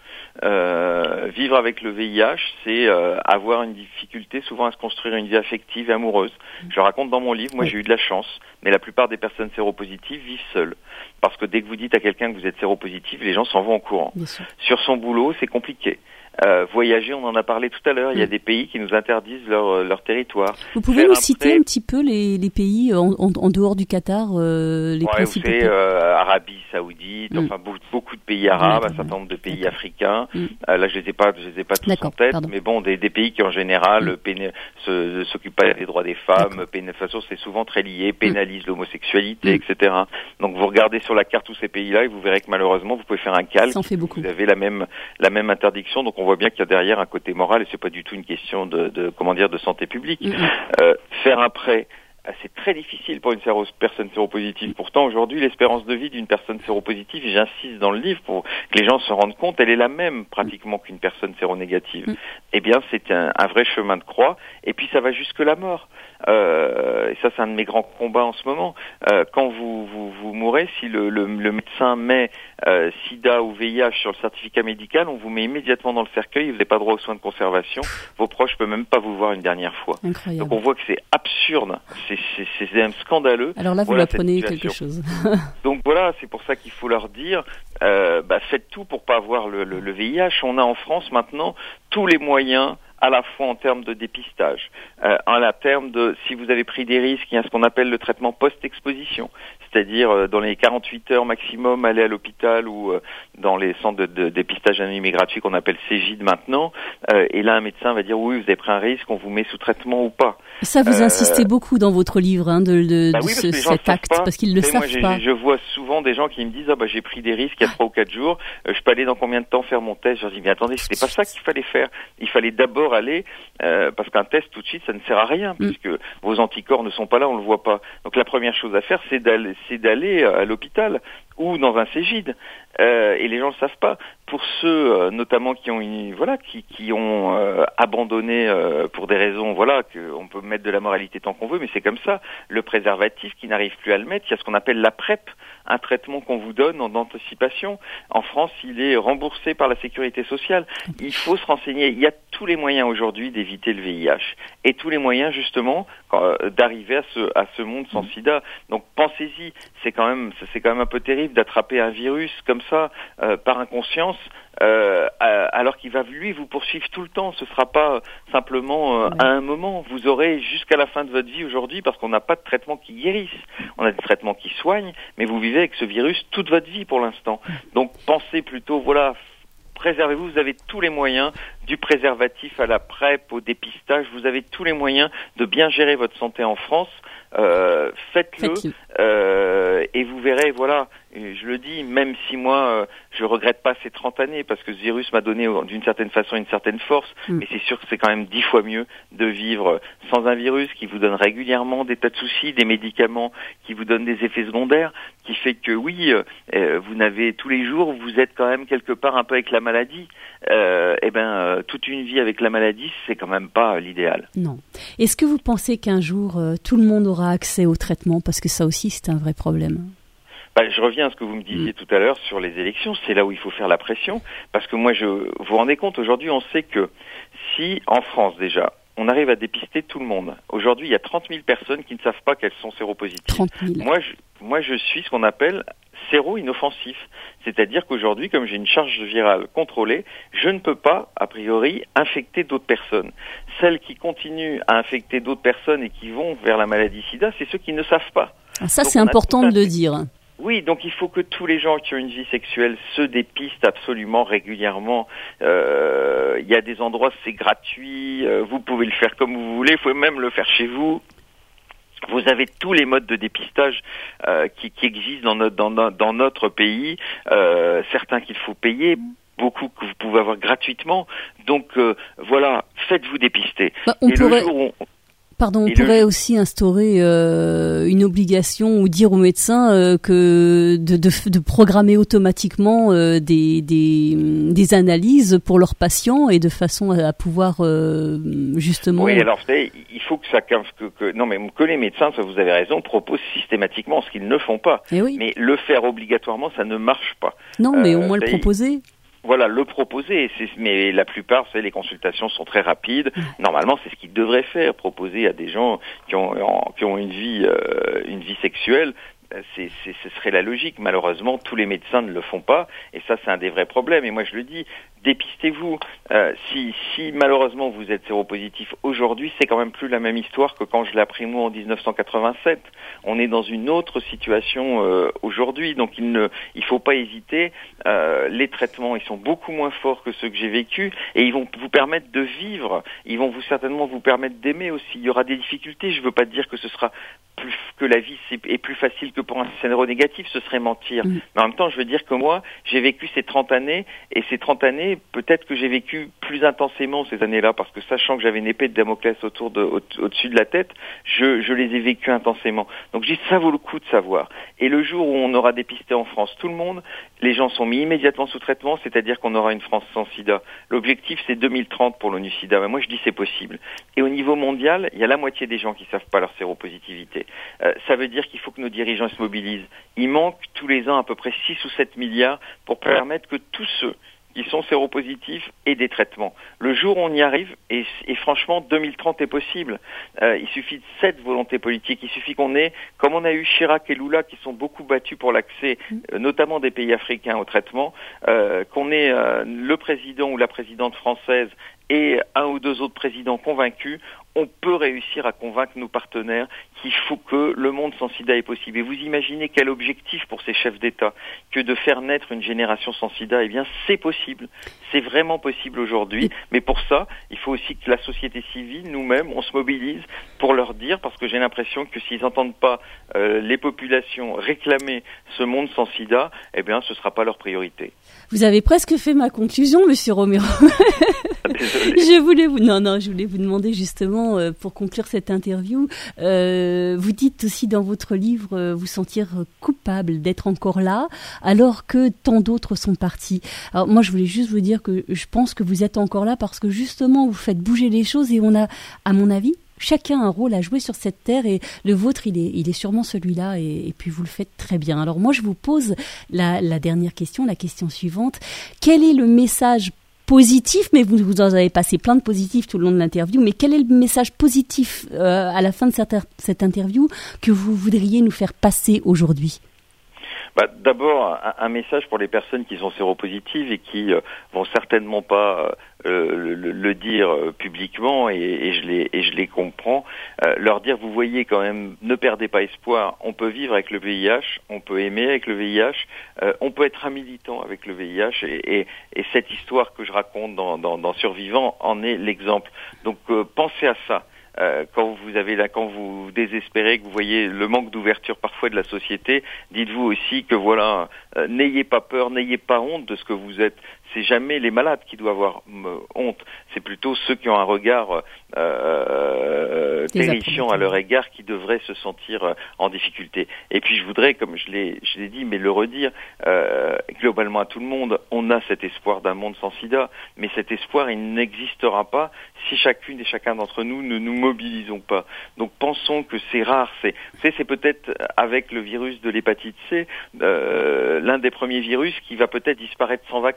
Euh, vivre avec le V I H, c'est euh, avoir une difficulté souvent à se construire une vie affective et amoureuse. Mmh. Je raconte dans mon livre, moi mmh. j'ai eu de la chance, mais la plupart des personnes séropositives vivent seules. Parce que dès que vous dites à quelqu'un que vous êtes séropositif, les gens s'en vont au courant. Sur son boulot, c'est compliqué. Euh, voyager, on en a parlé tout à l'heure, il y a des pays qui nous interdisent leur, leur territoire.
Vous pouvez nous citer un petit peu les, les pays en, en, en dehors du Qatar, euh, les
ouais,
principaux
vous savez,
pays
euh, Arabie Saoudite, mm. enfin beaucoup, beaucoup de pays arabes, un certain nombre de pays
D'accord.
africains. Mm. Euh, là, je les ai pas, je les ai pas tous
D'accord,
en tête,
pardon.
mais bon, des, des pays qui en général
mm.
péné- se, s'occupent pas des droits des femmes. Péné- de toute façon, c'est souvent très lié, pénalisent mm. l'homosexualité, mm. et cetera. Donc, vous regardez sur la carte tous ces pays-là et vous verrez que malheureusement, vous pouvez faire un calque.
Ça en fait beaucoup.
Vous avez la même, la même interdiction. Donc, on voit bien qu'il y a derrière un côté moral et c'est pas du tout une question de, de comment dire, de santé publique. Mm-hmm. Euh, faire un prêt, c'est très difficile pour une séro- personne séropositive. Pourtant, aujourd'hui, l'espérance de vie d'une personne séropositive, et j'insiste dans le livre pour que les gens se rendent compte, elle est la même pratiquement qu'une personne séronégative. Mm. Eh bien, c'est un, un vrai chemin de croix. Et puis, ça va jusque la mort. Euh, et ça, c'est un de mes grands combats en ce moment. Euh, quand vous, vous, vous mourrez, si le, le, le médecin met euh, sida ou V I H sur le certificat médical, on vous met immédiatement dans le cercueil, vous n'avez pas droit aux soins de conservation. Vos proches ne peuvent même pas vous voir une dernière fois.
Incroyable.
Donc, on voit que c'est absurde. C'est, c'est, c'est même scandaleux.
Alors là, vous
voilà,
apprenez quelque chose.
Donc voilà, c'est pour ça qu'il faut leur dire, euh, bah, faites tout pour pas avoir le, le, le V I H. On a en France maintenant tous les moyens, à la fois en termes de dépistage, euh, en termes de, si vous avez pris des risques, il y a ce qu'on appelle le traitement post-exposition, c'est-à-dire euh, dans les quarante-huit heures maximum, aller à l'hôpital ou euh, dans les centres de, de dépistage anonyme et gratuit qu'on appelle Cégide maintenant, euh, et là un médecin va dire oui, vous avez pris un risque, on vous met sous traitement ou pas.
Ça, vous euh, insistez beaucoup dans votre livre, hein, de, de,
bah
de
oui,
ce, cet acte,
pas.
parce qu'ils le savent
moi,
pas.
Je vois souvent des gens qui me disent ah bah j'ai pris des risques il y a trois ou quatre jours, euh, je peux aller dans combien de temps faire mon test? Je leur dis mais attendez, c'était pas ça qu'il fallait faire. Il fallait d'abord aller euh, parce qu'un test tout de suite ça ne sert à rien mm. puisque vos anticorps ne sont pas là, on le voit pas. Donc la première chose à faire c'est d'aller, c'est d'aller à l'hôpital ou dans un Cégide. Euh, et les gens le savent pas. Pour ceux, euh, notamment qui ont, une, voilà, qui, qui ont euh, abandonné euh, pour des raisons, voilà, qu'on peut mettre de la moralité tant qu'on veut, mais c'est comme ça. Le préservatif, qui n'arrive plus à le mettre, il y a ce qu'on appelle la PrEP, un traitement qu'on vous donne en anticipation. En France, il est remboursé par la sécurité sociale. Il faut se renseigner. Il y a tous les moyens aujourd'hui d'éviter le V I H et tous les moyens justement euh, d'arriver à ce à ce monde sans SIDA. Donc pensez-y. C'est quand même c'est quand même un peu terrible d'attraper un virus comme ça euh, par inconscience. Euh, alors qu'il va lui vous poursuivre tout le temps. Ce sera pas simplement euh, à un moment. Vous aurez jusqu'à la fin de votre vie aujourd'hui, parce qu'on n'a pas de traitement qui guérisse. On a des traitements qui soignent, mais vous vivez avec ce virus toute votre vie pour l'instant. Donc pensez plutôt, voilà, préservez-vous. Vous avez tous les moyens, du préservatif à la PrEP, au dépistage. Vous avez tous les moyens de bien gérer votre santé en France. Euh, faites-le, faites-le. Euh, et vous verrez, voilà, je le dis, même si moi euh, je regrette pas ces trente années parce que ce virus m'a donné d'une certaine façon une certaine force, mm. mais c'est sûr que c'est quand même dix fois mieux de vivre sans un virus qui vous donne régulièrement des tas de soucis, des médicaments qui vous donnent des effets secondaires, qui fait que oui, euh, vous n'avez tous les jours, vous êtes quand même quelque part un peu avec la maladie. Euh, et ben euh, toute une vie avec la maladie, c'est quand même pas l'idéal.
Non. Est-ce que vous pensez qu'un jour euh, tout le monde aura accès au traitement, parce que ça aussi c'est un vrai problème?
Bah, je reviens à ce que vous me disiez mmh. tout à l'heure sur les élections. C'est là où il faut faire la pression, parce que moi, je vous vous rendez compte, aujourd'hui, on sait que si en France déjà on arrive à dépister tout le monde. Aujourd'hui, il y a trente mille personnes qui ne savent pas qu'elles sont séropositives.
trente mille.
Moi, je, moi, je suis ce qu'on appelle séro-inoffensif. C'est-à-dire qu'aujourd'hui, comme j'ai une charge virale contrôlée, je ne peux pas, a priori, infecter d'autres personnes. Celles qui continuent à infecter d'autres personnes et qui vont vers la maladie sida, c'est ceux qui ne savent pas.
Ah, ça,
donc,
c'est important de le dire.
Oui, donc il faut que tous les gens qui ont une vie sexuelle se dépistent absolument régulièrement. Euh, il y a des endroits, c'est gratuit, euh, vous pouvez le faire comme vous voulez, vous pouvez même le faire chez vous. Vous avez tous les modes de dépistage euh, qui, qui existent dans notre, dans, dans notre pays, euh, certains qu'il faut payer, beaucoup que vous pouvez avoir gratuitement. Donc euh, voilà, faites-vous dépister.
Bah, on
Et
pourrait...
le jour où on...
Pardon, on
Et
pourrait
le...
aussi instaurer euh, une obligation ou dire aux médecins euh, que de, de, de programmer automatiquement euh, des, des, des analyses pour leurs patients et de façon à, à pouvoir euh, justement...
Oui, alors vous savez, il faut que ça... Que, que, non, mais que les médecins, ça vous avez raison, proposent systématiquement ce qu'ils ne font pas.
Eh oui.
Mais le faire obligatoirement, ça ne marche pas.
Non, mais
euh,
au moins le proposer.
Voilà, le proposer, c'est, mais la plupart, vous savez, les consultations sont très rapides. Normalement, c'est ce qu'ils devraient faire, proposer à des gens qui ont, qui ont une vie, euh, une vie sexuelle. C'est, c'est, ce serait la logique. Malheureusement, tous les médecins ne le font pas, et ça, c'est un des vrais problèmes. Et moi, je le dis, dépistez-vous. Euh, si, si malheureusement vous êtes séropositif aujourd'hui, c'est quand même plus la même histoire que quand je l'ai appris moi en dix-neuf cent quatre-vingt-sept. On est dans une autre situation euh, aujourd'hui, donc il ne, il faut pas hésiter. Euh, les traitements, ils sont beaucoup moins forts que ceux que j'ai vécus, et ils vont vous permettre de vivre. Ils vont vous certainement vous permettre d'aimer aussi. Il y aura des difficultés. Je veux pas dire que ce sera plus que la vie est plus facile que pour un séronégatif, ce serait mentir. Mmh. Mais en même temps, je veux dire que moi, j'ai vécu ces trente années, et ces trente années, peut-être que j'ai vécu plus intensément ces années-là, parce que sachant que j'avais une épée de Damoclès autour de, au, au-dessus de la tête, je, je les ai vécues intensément. Donc je dis, ça vaut le coup de savoir. Et le jour où on aura dépisté en France tout le monde, les gens sont mis immédiatement sous traitement, c'est-à-dire qu'on aura une France sans sida. L'objectif, c'est deux mille trente pour l'ONU SIDA. Mais moi, je dis c'est possible. Et au niveau mondial, il y a la moitié des gens qui savent pas leur séropositivité. Euh, ça veut dire qu'il faut que nos dirigeants se mobilisent. Il manque tous les ans à peu près six ou sept milliards pour permettre que tous ceux qui sont séropositifs aient des traitements. Le jour où on y arrive, et, et franchement, deux mille trente est possible. Euh, il suffit de cette volonté politique. Il suffit qu'on ait, comme on a eu Chirac et Lula qui sont beaucoup battus pour l'accès, euh, notamment des pays africains au traitement, euh, qu'on ait euh, le président ou la présidente française et un ou deux autres présidents convaincus, on peut réussir à convaincre nos partenaires qu'il faut que le monde sans sida est possible. Et vous imaginez quel objectif pour ces chefs d'État que de faire naître une génération sans sida? Eh bien, c'est possible. C'est vraiment possible aujourd'hui. Mais pour ça, il faut aussi que la société civile, nous-mêmes, on se mobilise pour leur dire, parce que j'ai l'impression que s'ils n'entendent pas euh, les populations réclamer ce monde sans sida, eh bien, ce ne sera pas leur priorité.
Vous avez presque fait ma conclusion, Monsieur Romero.
Désolé.
Je voulais vous, non, non, je voulais vous demander justement, euh, pour conclure cette interview, euh, vous dites aussi dans votre livre euh, vous sentir coupable d'être encore là, alors que tant d'autres sont partis. Alors moi, je voulais juste vous dire que je pense que vous êtes encore là parce que justement, vous faites bouger les choses et on a, à mon avis, chacun a un rôle à jouer sur cette terre et le vôtre, il est, il est sûrement celui-là et, et puis vous le faites très bien. Alors moi, je vous pose la, la dernière question, la question suivante. Quel est le message positif, mais vous, vous en avez passé plein de positifs tout le long de l'interview, mais quel est le message positif euh, à la fin de cette, cette interview que vous voudriez nous faire passer aujourd'hui ?
Bah, d'abord, un, un message pour les personnes qui sont séropositives et qui euh, vont certainement pas euh, le, le dire euh, publiquement, et, et je les et je les comprends. Euh, leur dire, vous voyez quand même, ne perdez pas espoir. On peut vivre avec le V I H, on peut aimer avec le V I H, euh, on peut être un militant avec le V I H, et, et, et cette histoire que je raconte dans, dans, dans Survivants en est l'exemple. Donc, euh, pensez à ça. Euh, quand vous avez là, quand vous désespérez, que vous voyez le manque d'ouverture parfois de la société, dites-vous aussi que voilà, euh, n'ayez pas peur, n'ayez pas honte de ce que vous êtes. C'est jamais les malades qui doivent avoir euh, honte, c'est plutôt ceux qui ont un regard euh, terrifiant à leur égard qui devraient se sentir euh, en difficulté. Et puis je voudrais, comme je l'ai, je l'ai dit, mais le redire, euh, globalement à tout le monde, on a cet espoir d'un monde sans sida, mais cet espoir, il n'existera pas si chacune et chacun d'entre nous ne nous mobilisons pas. Donc pensons que c'est rare, c'est, vous savez, c'est peut-être avec le virus de l'hépatite C, euh, l'un des premiers virus qui va peut-être disparaître sans vaccin.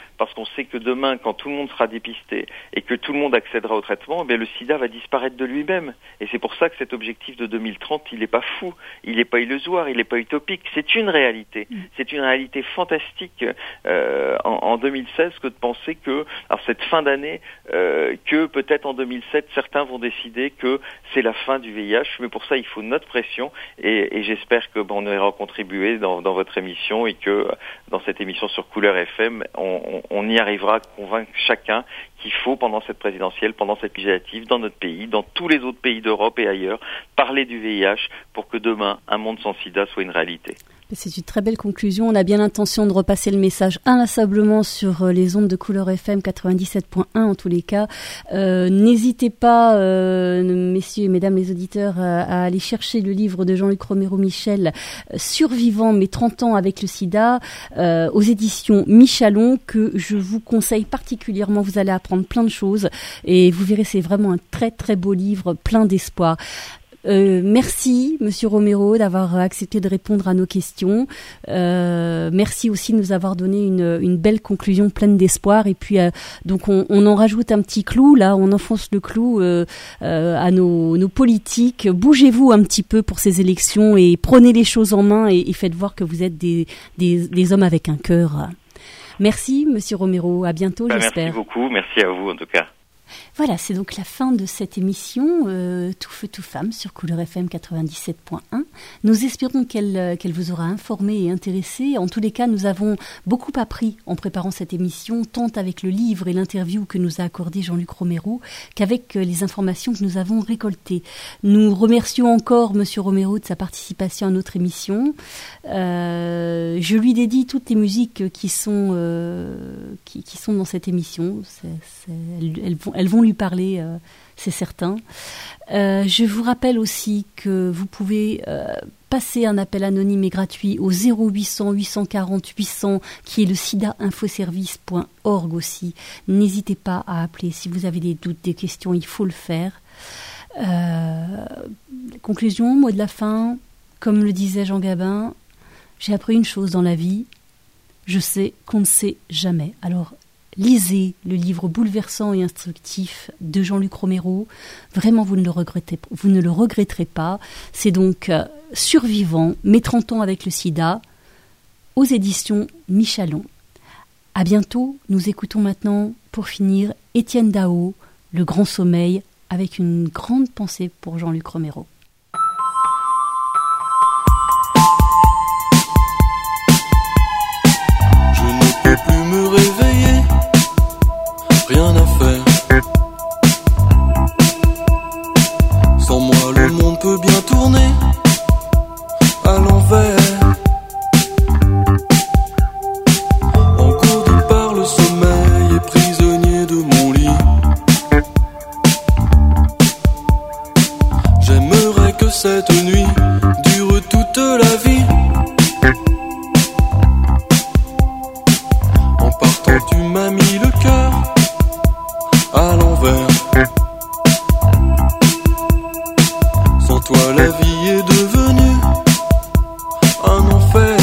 parce qu'on sait que demain, quand tout le monde sera dépisté et que tout le monde accédera au traitement, eh bien, le sida va disparaître de lui-même. Et c'est pour ça que cet objectif de deux mille trente, il n'est pas fou, il n'est pas illusoire, il n'est pas utopique. C'est une réalité. C'est une réalité fantastique euh, en, en deux mille seize que de penser que, alors cette fin d'année, euh, que peut-être en deux mille sept, certains vont décider que c'est la fin du V I H. Mais pour ça, il faut notre pression. Et, et j'espère que bon, on aura contribué dans, dans votre émission et que dans cette émission sur Couleur F M, on, on, on y arrivera à convaincre chacun qu'il faut, pendant cette présidentielle, pendant cette législative, dans notre pays, dans tous les autres pays d'Europe et ailleurs, parler du V I H pour que demain, un monde sans sida soit une réalité.
C'est une très belle conclusion. On a bien l'intention de repasser le message inlassablement sur les ondes de Couleur F M quatre-vingt-dix-sept point un en tous les cas. Euh, n'hésitez pas, euh, messieurs et mesdames les auditeurs, à, à aller chercher le livre de Jean-Luc Romero-Michel, Survivant mes trente ans avec le sida, euh, aux éditions Michalon, que je vous conseille particulièrement. Vous allez apprendre plein de choses et vous verrez, c'est vraiment un très très beau livre, plein d'espoir. Euh, merci, Monsieur Romero, d'avoir accepté de répondre à nos questions. Euh, merci aussi de nous avoir donné une, une belle conclusion pleine d'espoir. Et puis, euh, donc, on, on en rajoute un petit clou. Là, on enfonce le clou euh, euh, à nos, nos politiques. Bougez-vous un petit peu pour ces élections et prenez les choses en main et, et faites voir que vous êtes des, des, des hommes avec un cœur. Merci, Monsieur Romero. À bientôt,
bah,
j'espère.
Merci beaucoup. Merci à vous, en tout cas.
Voilà, c'est donc la fin de cette émission euh, Tout feu, tout femme sur Couleur F M quatre-vingt-dix-sept point un. Nous espérons qu'elle, qu'elle vous aura informé et intéressé. En tous les cas, nous avons beaucoup appris en préparant cette émission, tant avec le livre et l'interview que nous a accordé Jean-Luc Romero qu'avec les informations que nous avons récoltées. Nous remercions encore Monsieur Romero de sa participation à notre émission. Euh, je lui dédie toutes les musiques qui sont, euh, qui, qui sont dans cette émission. C'est, c'est, elles, elles vont, elles vont lui parler, euh, c'est certain. Euh, je vous rappelle aussi que vous pouvez euh, passer un appel anonyme et gratuit au zéro huit cents huit cent quarante huit cents, qui est le sida infoservice point org aussi. N'hésitez pas à appeler si vous avez des doutes, des questions, il faut le faire. Euh, conclusion, mot de la fin, comme le disait Jean Gabin, j'ai appris une chose dans la vie, je sais qu'on ne sait jamais. Alors, lisez le livre bouleversant et instructif de Jean-Luc Romero. Vraiment, vous ne le regrettez, vous ne le regretterez pas. C'est donc euh, Survivant, mes trente ans avec le sida, aux éditions Michalon. À bientôt. Nous écoutons maintenant, pour finir, Étienne Dao, Le Grand Sommeil, avec une grande pensée pour Jean-Luc Romero.
Je ne peux plus me réveiller, rien à faire. Sans moi le monde peut bien tourner à l'envers. Engourdi par le sommeil et prisonnier de mon lit, j'aimerais que cette nuit dure toute la vie. En partant tu m'as mis le cœur à l'envers. Sans toi la vie est devenue un enfer.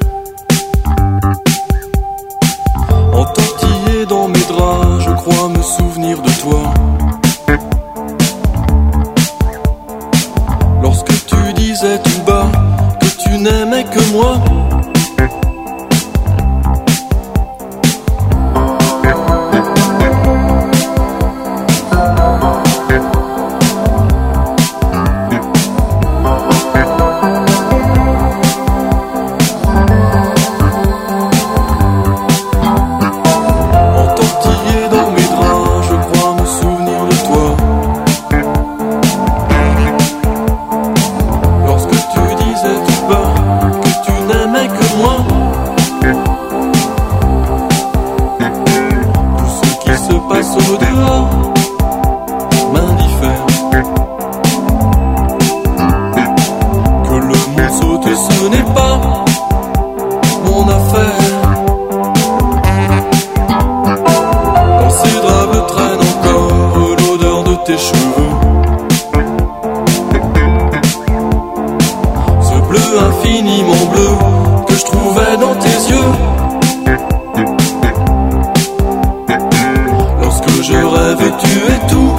Entortillé dans mes draps, je crois me souvenir de toi. Lorsque tu disais tout bas que tu n'aimais que moi, infiniment bleu que je trouvais dans tes yeux. rêve et tu es tout.